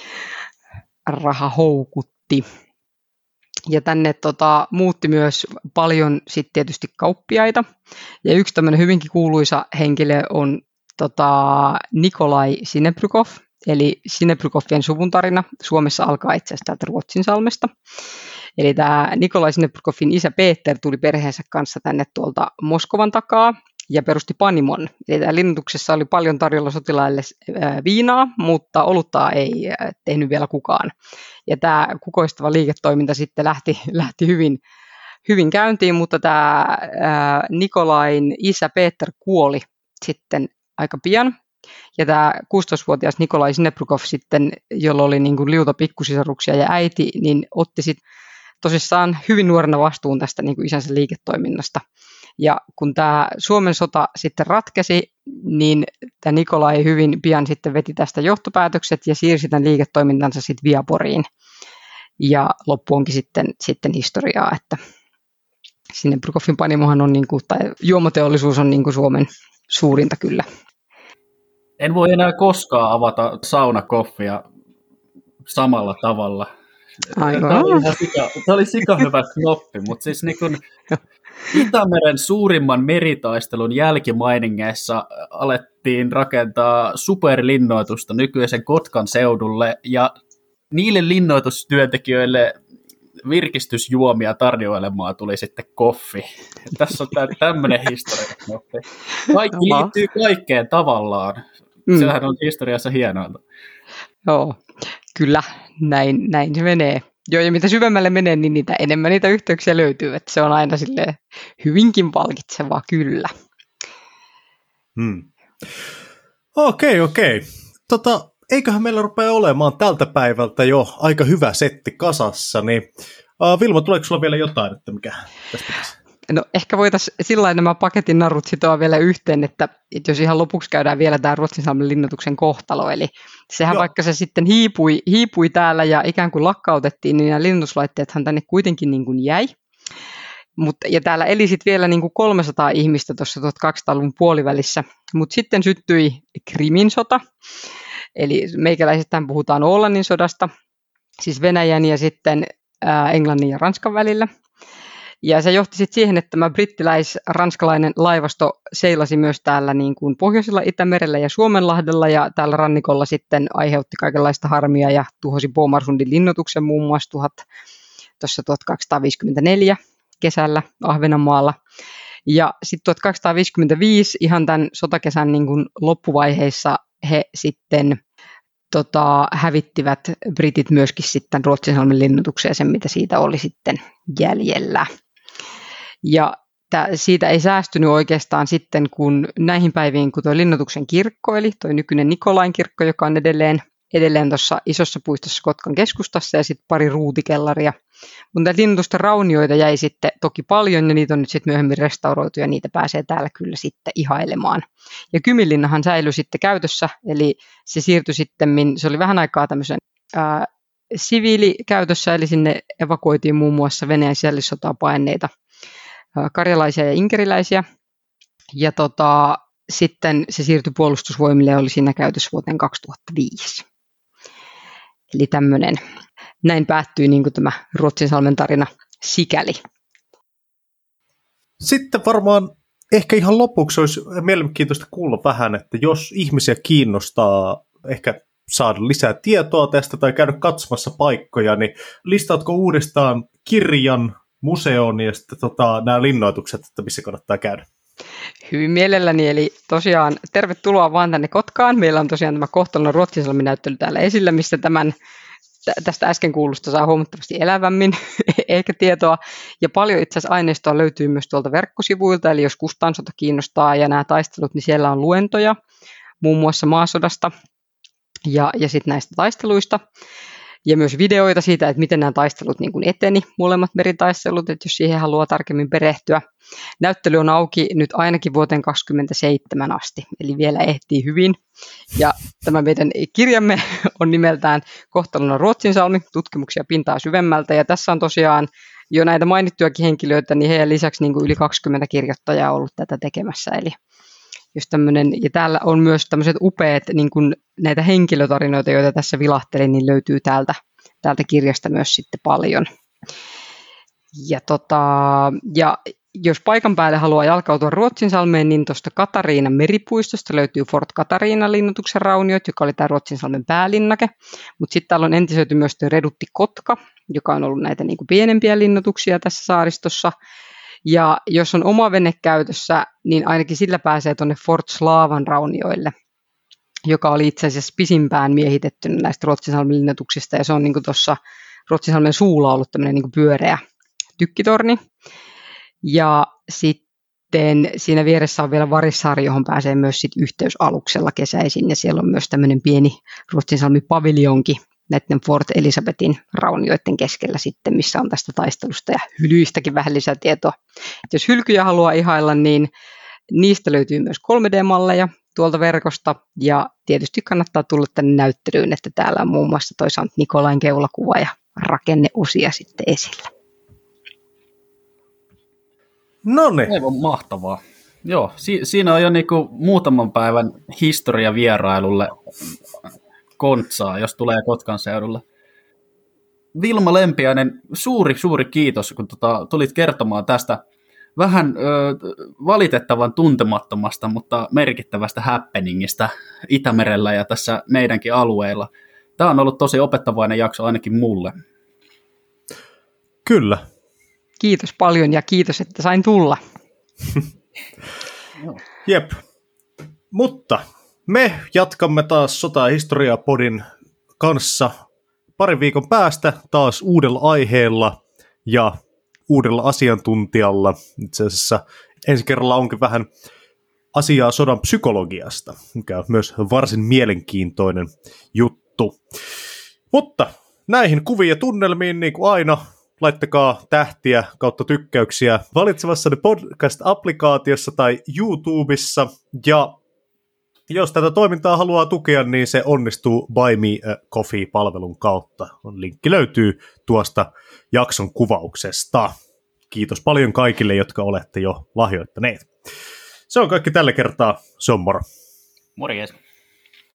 raha houkutti. Ja tänne tota, muutti myös paljon sitten tietysti kauppiaita. Ja yksi tämmöinen hyvinkin kuuluisa henkilö on tota, Nikolai Sinebrykov. Eli Sinebrykovien suvun tarina Suomessa alkaa itse asiassa täältä Ruotsinsalmesta. Eli tämä Nikolai Sinebrykovin isä Peter tuli perheensä kanssa tänne tuolta Moskovan takaa ja perusti panimon. Eli tämä linnoituksessa oli paljon tarjolla sotilaille viinaa, mutta oluttaa ei tehnyt vielä kukaan. Ja tämä kukoistava liiketoiminta sitten lähti, lähti hyvin, hyvin käyntiin, mutta tämä Nikolain isä Peter kuoli sitten aika pian. Ja tämä kuusitoistavuotias Nikolai Sinebrykov sitten, jolla oli niin kuin liuta pikkusisaruksia ja äiti, niin otti sitten tosissaan hyvin nuorena vastuun tästä niin kuin isänsä liiketoiminnasta. Ja kun tämä Suomen sota sitten ratkesi, niin tämä Nikolai hyvin pian sitten veti tästä johtopäätökset ja siirsi tämän liiketoimintansa sitten Viaporiin. Ja loppu onkin sitten, sitten historiaa, että Sinebrykovin panimohan on, niin kuin, tai juomateollisuus on niin kuin Suomen suurinta kyllä. En voi enää koskaan avata saunakoffia samalla tavalla. Tämä oli, ihan sika, tämä oli sika hyvä knoppi, mutta siis niin kun Itämeren suurimman meritaistelun jälkimainingeissa alettiin rakentaa superlinnoitusta nykyisen Kotkan seudulle, ja niille linnoitustyöntekijöille virkistysjuomia tarjoilemaan tuli sitten koffi. Tässä on tämmöinen historiaknoppi. Kaikki liittyy kaikkeen tavallaan. Mm. Sehän on historiassa hienointa. Joo, kyllä, näin, näin se menee. Joo, ja mitä syvemmälle menee, niin niitä enemmän niitä yhteyksiä löytyy, että se on aina silleen hyvinkin palkitsevaa, kyllä. Hmm. Okei, okei. Tota, eiköhän meillä rupea olemaan tältä päivältä jo aika hyvä setti kasassa, niin uh, Vilma, tuleeko sulla vielä jotain, että mikä tässä pitäisi? No ehkä voitaisiin sillä lailla nämä paketin narut sitoa vielä yhteen, että, että jos ihan lopuksi käydään vielä tämä Ruotsinsalmen linnoituksen kohtalo, eli sehän Joo. vaikka se sitten hiipui, hiipui täällä ja ikään kuin lakkautettiin, niin nämä linnoituslaitteethan tänne kuitenkin niin kuin jäi. Mut, ja täällä eli sitten vielä niin kuin kolmesataa ihmistä tuossa tuhatkaksisataaluvun puolivälissä, mutta sitten syttyi Krimin sota, eli meikäläisettäin puhutaan Ålannin sodasta, siis Venäjän ja sitten ää, Englannin ja Ranskan välillä. Ja se johti sitten siihen, että tämä brittiläis-ranskalainen laivasto seilasi myös täällä niin kuin Pohjoisella Itämerellä ja Suomenlahdella, ja täällä rannikolla sitten aiheutti kaikenlaista harmia ja tuhosi Bomarsundin linnoituksen muun muassa tuhat, tuossa tuhatkaksisataaviisikymmentäneljä kesällä Ahvenanmaalla. Ja sitten tuhatkaksisataaviisikymmentäviisi ihan tämän sotakesän niin kuin loppuvaiheissa he sitten tota, hävittivät britit myöskin sitten Ruotsinsalmen linnoitukseen sen, mitä siitä oli sitten jäljellä. Ja tää, siitä ei säästynyt oikeastaan sitten, kun näihin päiviin, kun tuo linnoituksen kirkko, eli tuo nykyinen Nikolain kirkko, joka on edelleen, edelleen tuossa isossa puistossa Kotkan keskustassa, ja sitten pari ruutikellaria. Mutta linnoitusten raunioita jäi sitten toki paljon, ja niitä on nyt sitten myöhemmin restauroitu, ja niitä pääsee täällä kyllä sitten ihailemaan. Ja Kyminlinnahan säilyi sitten käytössä, eli se siirtyi sitten, se oli vähän aikaa tämmöisen ää, siviilikäytössä, eli sinne evakuoitiin muun muassa Venäjän sisällissotaa paineita karjalaisia ja inkeriläisiä, ja tota, sitten se siirtyi puolustusvoimille ja oli siinä käytössä vuoteen kaksituhattaviisi. Eli tämmöinen, näin päättyi niin kuin tämä Ruotsinsalmen tarina sikäli. Sitten varmaan ehkä ihan lopuksi olisi mielenkiintoista kuulla vähän, että jos ihmisiä kiinnostaa ehkä saada lisää tietoa tästä tai käydä katsomassa paikkoja, niin listaatko uudestaan kirjan, museon ja sitten tota, nämä linnoitukset, että missä kannattaa käydä? Hyvin mielelläni, eli tosiaan tervetuloa vaan tänne Kotkaan. Meillä on tosiaan tämä Kohtalon Ruotsinsalmi-näyttely täällä esillä, missä tämän tästä äsken kuulusta saa huomattavasti elävämmin ehkä tietoa. Ja paljon itse asiassa aineistoa löytyy myös tuolta verkkosivuilta, eli jos Kustaan sota kiinnostaa ja nämä taistelut, niin siellä on luentoja, muun muassa maasodasta ja, ja sitten näistä taisteluista. Ja myös videoita siitä, että miten nämä taistelut niin kuin eteni, molemmat meritaistelut, että jos siihen haluaa tarkemmin perehtyä. Näyttely on auki nyt ainakin vuoteen kaksikymmentäseitsemän asti, eli vielä ehtii hyvin. Ja tämä meidän kirjamme on nimeltään Kohtalon Ruotsinsalmi, tutkimuksia pintaa syvemmältä. Ja tässä on tosiaan jo näitä mainittujakin henkilöitä, niin heidän lisäksi niin kuin yli kaksikymmentä kirjoittajaa ollut tätä tekemässä. Eli jos tämmöinen, ja täällä on myös tämmöiset upeat niin kuin näitä henkilötarinoita, joita tässä vilahtelin, niin löytyy täältä, täältä kirjasta myös sitten paljon. Ja, tota, ja jos paikan päälle haluaa jalkautua Ruotsinsalmeen, niin tuosta Katariinan meripuistosta löytyy Fort Katariina linnoituksen rauniot, joka oli tämä Ruotsinsalmen päälinnake. Mutta sitten täällä on entisöity myös Redutti Kotka, joka on ollut näitä niin kuin pienempiä linnoituksia tässä saaristossa. Ja jos on oma vene käytössä, niin ainakin sillä pääsee tuonne Fort Slavan raunioille, joka oli itse asiassa pisimpään miehitettynä näistä Ruotsinsalmen linnoituksista. Ja se on niin kuin tuossa Ruotsinsalmen suulla ollut tämmöinen niin kuin pyöreä tykkitorni. Ja sitten siinä vieressä on vielä Varissaari, johon pääsee myös sit yhteysaluksella kesäisin. Ja siellä on myös tämmöinen pieni Ruotsinsalmi-paviljonki näiden Fort Elisabetin raunioiden keskellä sitten, missä on tästä taistelusta ja hylyistäkin vähän lisätietoa. Et jos hylkyjä haluaa ihailla, niin niistä löytyy myös kolme D-malleja tuolta verkosta. Ja tietysti kannattaa tulla tänne näyttelyyn, että täällä on muun muassa toisaalta Nikolain keulakuva ja rakenneosia sitten esillä. No niin. Aivan mahtavaa. Joo, si- siinä on jo niinku muutaman päivän historia vierailulle kontsaa, jos tulee Kotkan seudulle. Vilma Lempiäinen, suuri, suuri kiitos, kun tota, tulit kertomaan tästä vähän ö, valitettavan tuntemattomasta, mutta merkittävästä happeningista Itämerellä ja tässä meidänkin alueella. Tämä on ollut tosi opettavainen jakso ainakin mulle. Kyllä. Kiitos paljon ja kiitos, että sain tulla. Jep. Mutta me jatkamme taas Sota- ja historia-podin kanssa parin viikon päästä taas uudella aiheella ja uudella asiantuntijalla. Itse asiassa ensi kerralla onkin vähän asiaa sodan psykologiasta, mikä on myös varsin mielenkiintoinen juttu. Mutta näihin kuviin ja tunnelmiin, niin kuin aina, laittakaa tähtiä kautta tykkäyksiä valitsemassanne podcast-applikaatiossa tai YouTubessa. Ja jos tätä toimintaa haluaa tukea, niin se onnistuu Buy Me a Coffee-palvelun kautta. Linkki löytyy tuosta jakson kuvauksesta. Kiitos paljon kaikille, jotka olette jo lahjoittaneet. Se on kaikki tällä kertaa. Se on moro. Morjes.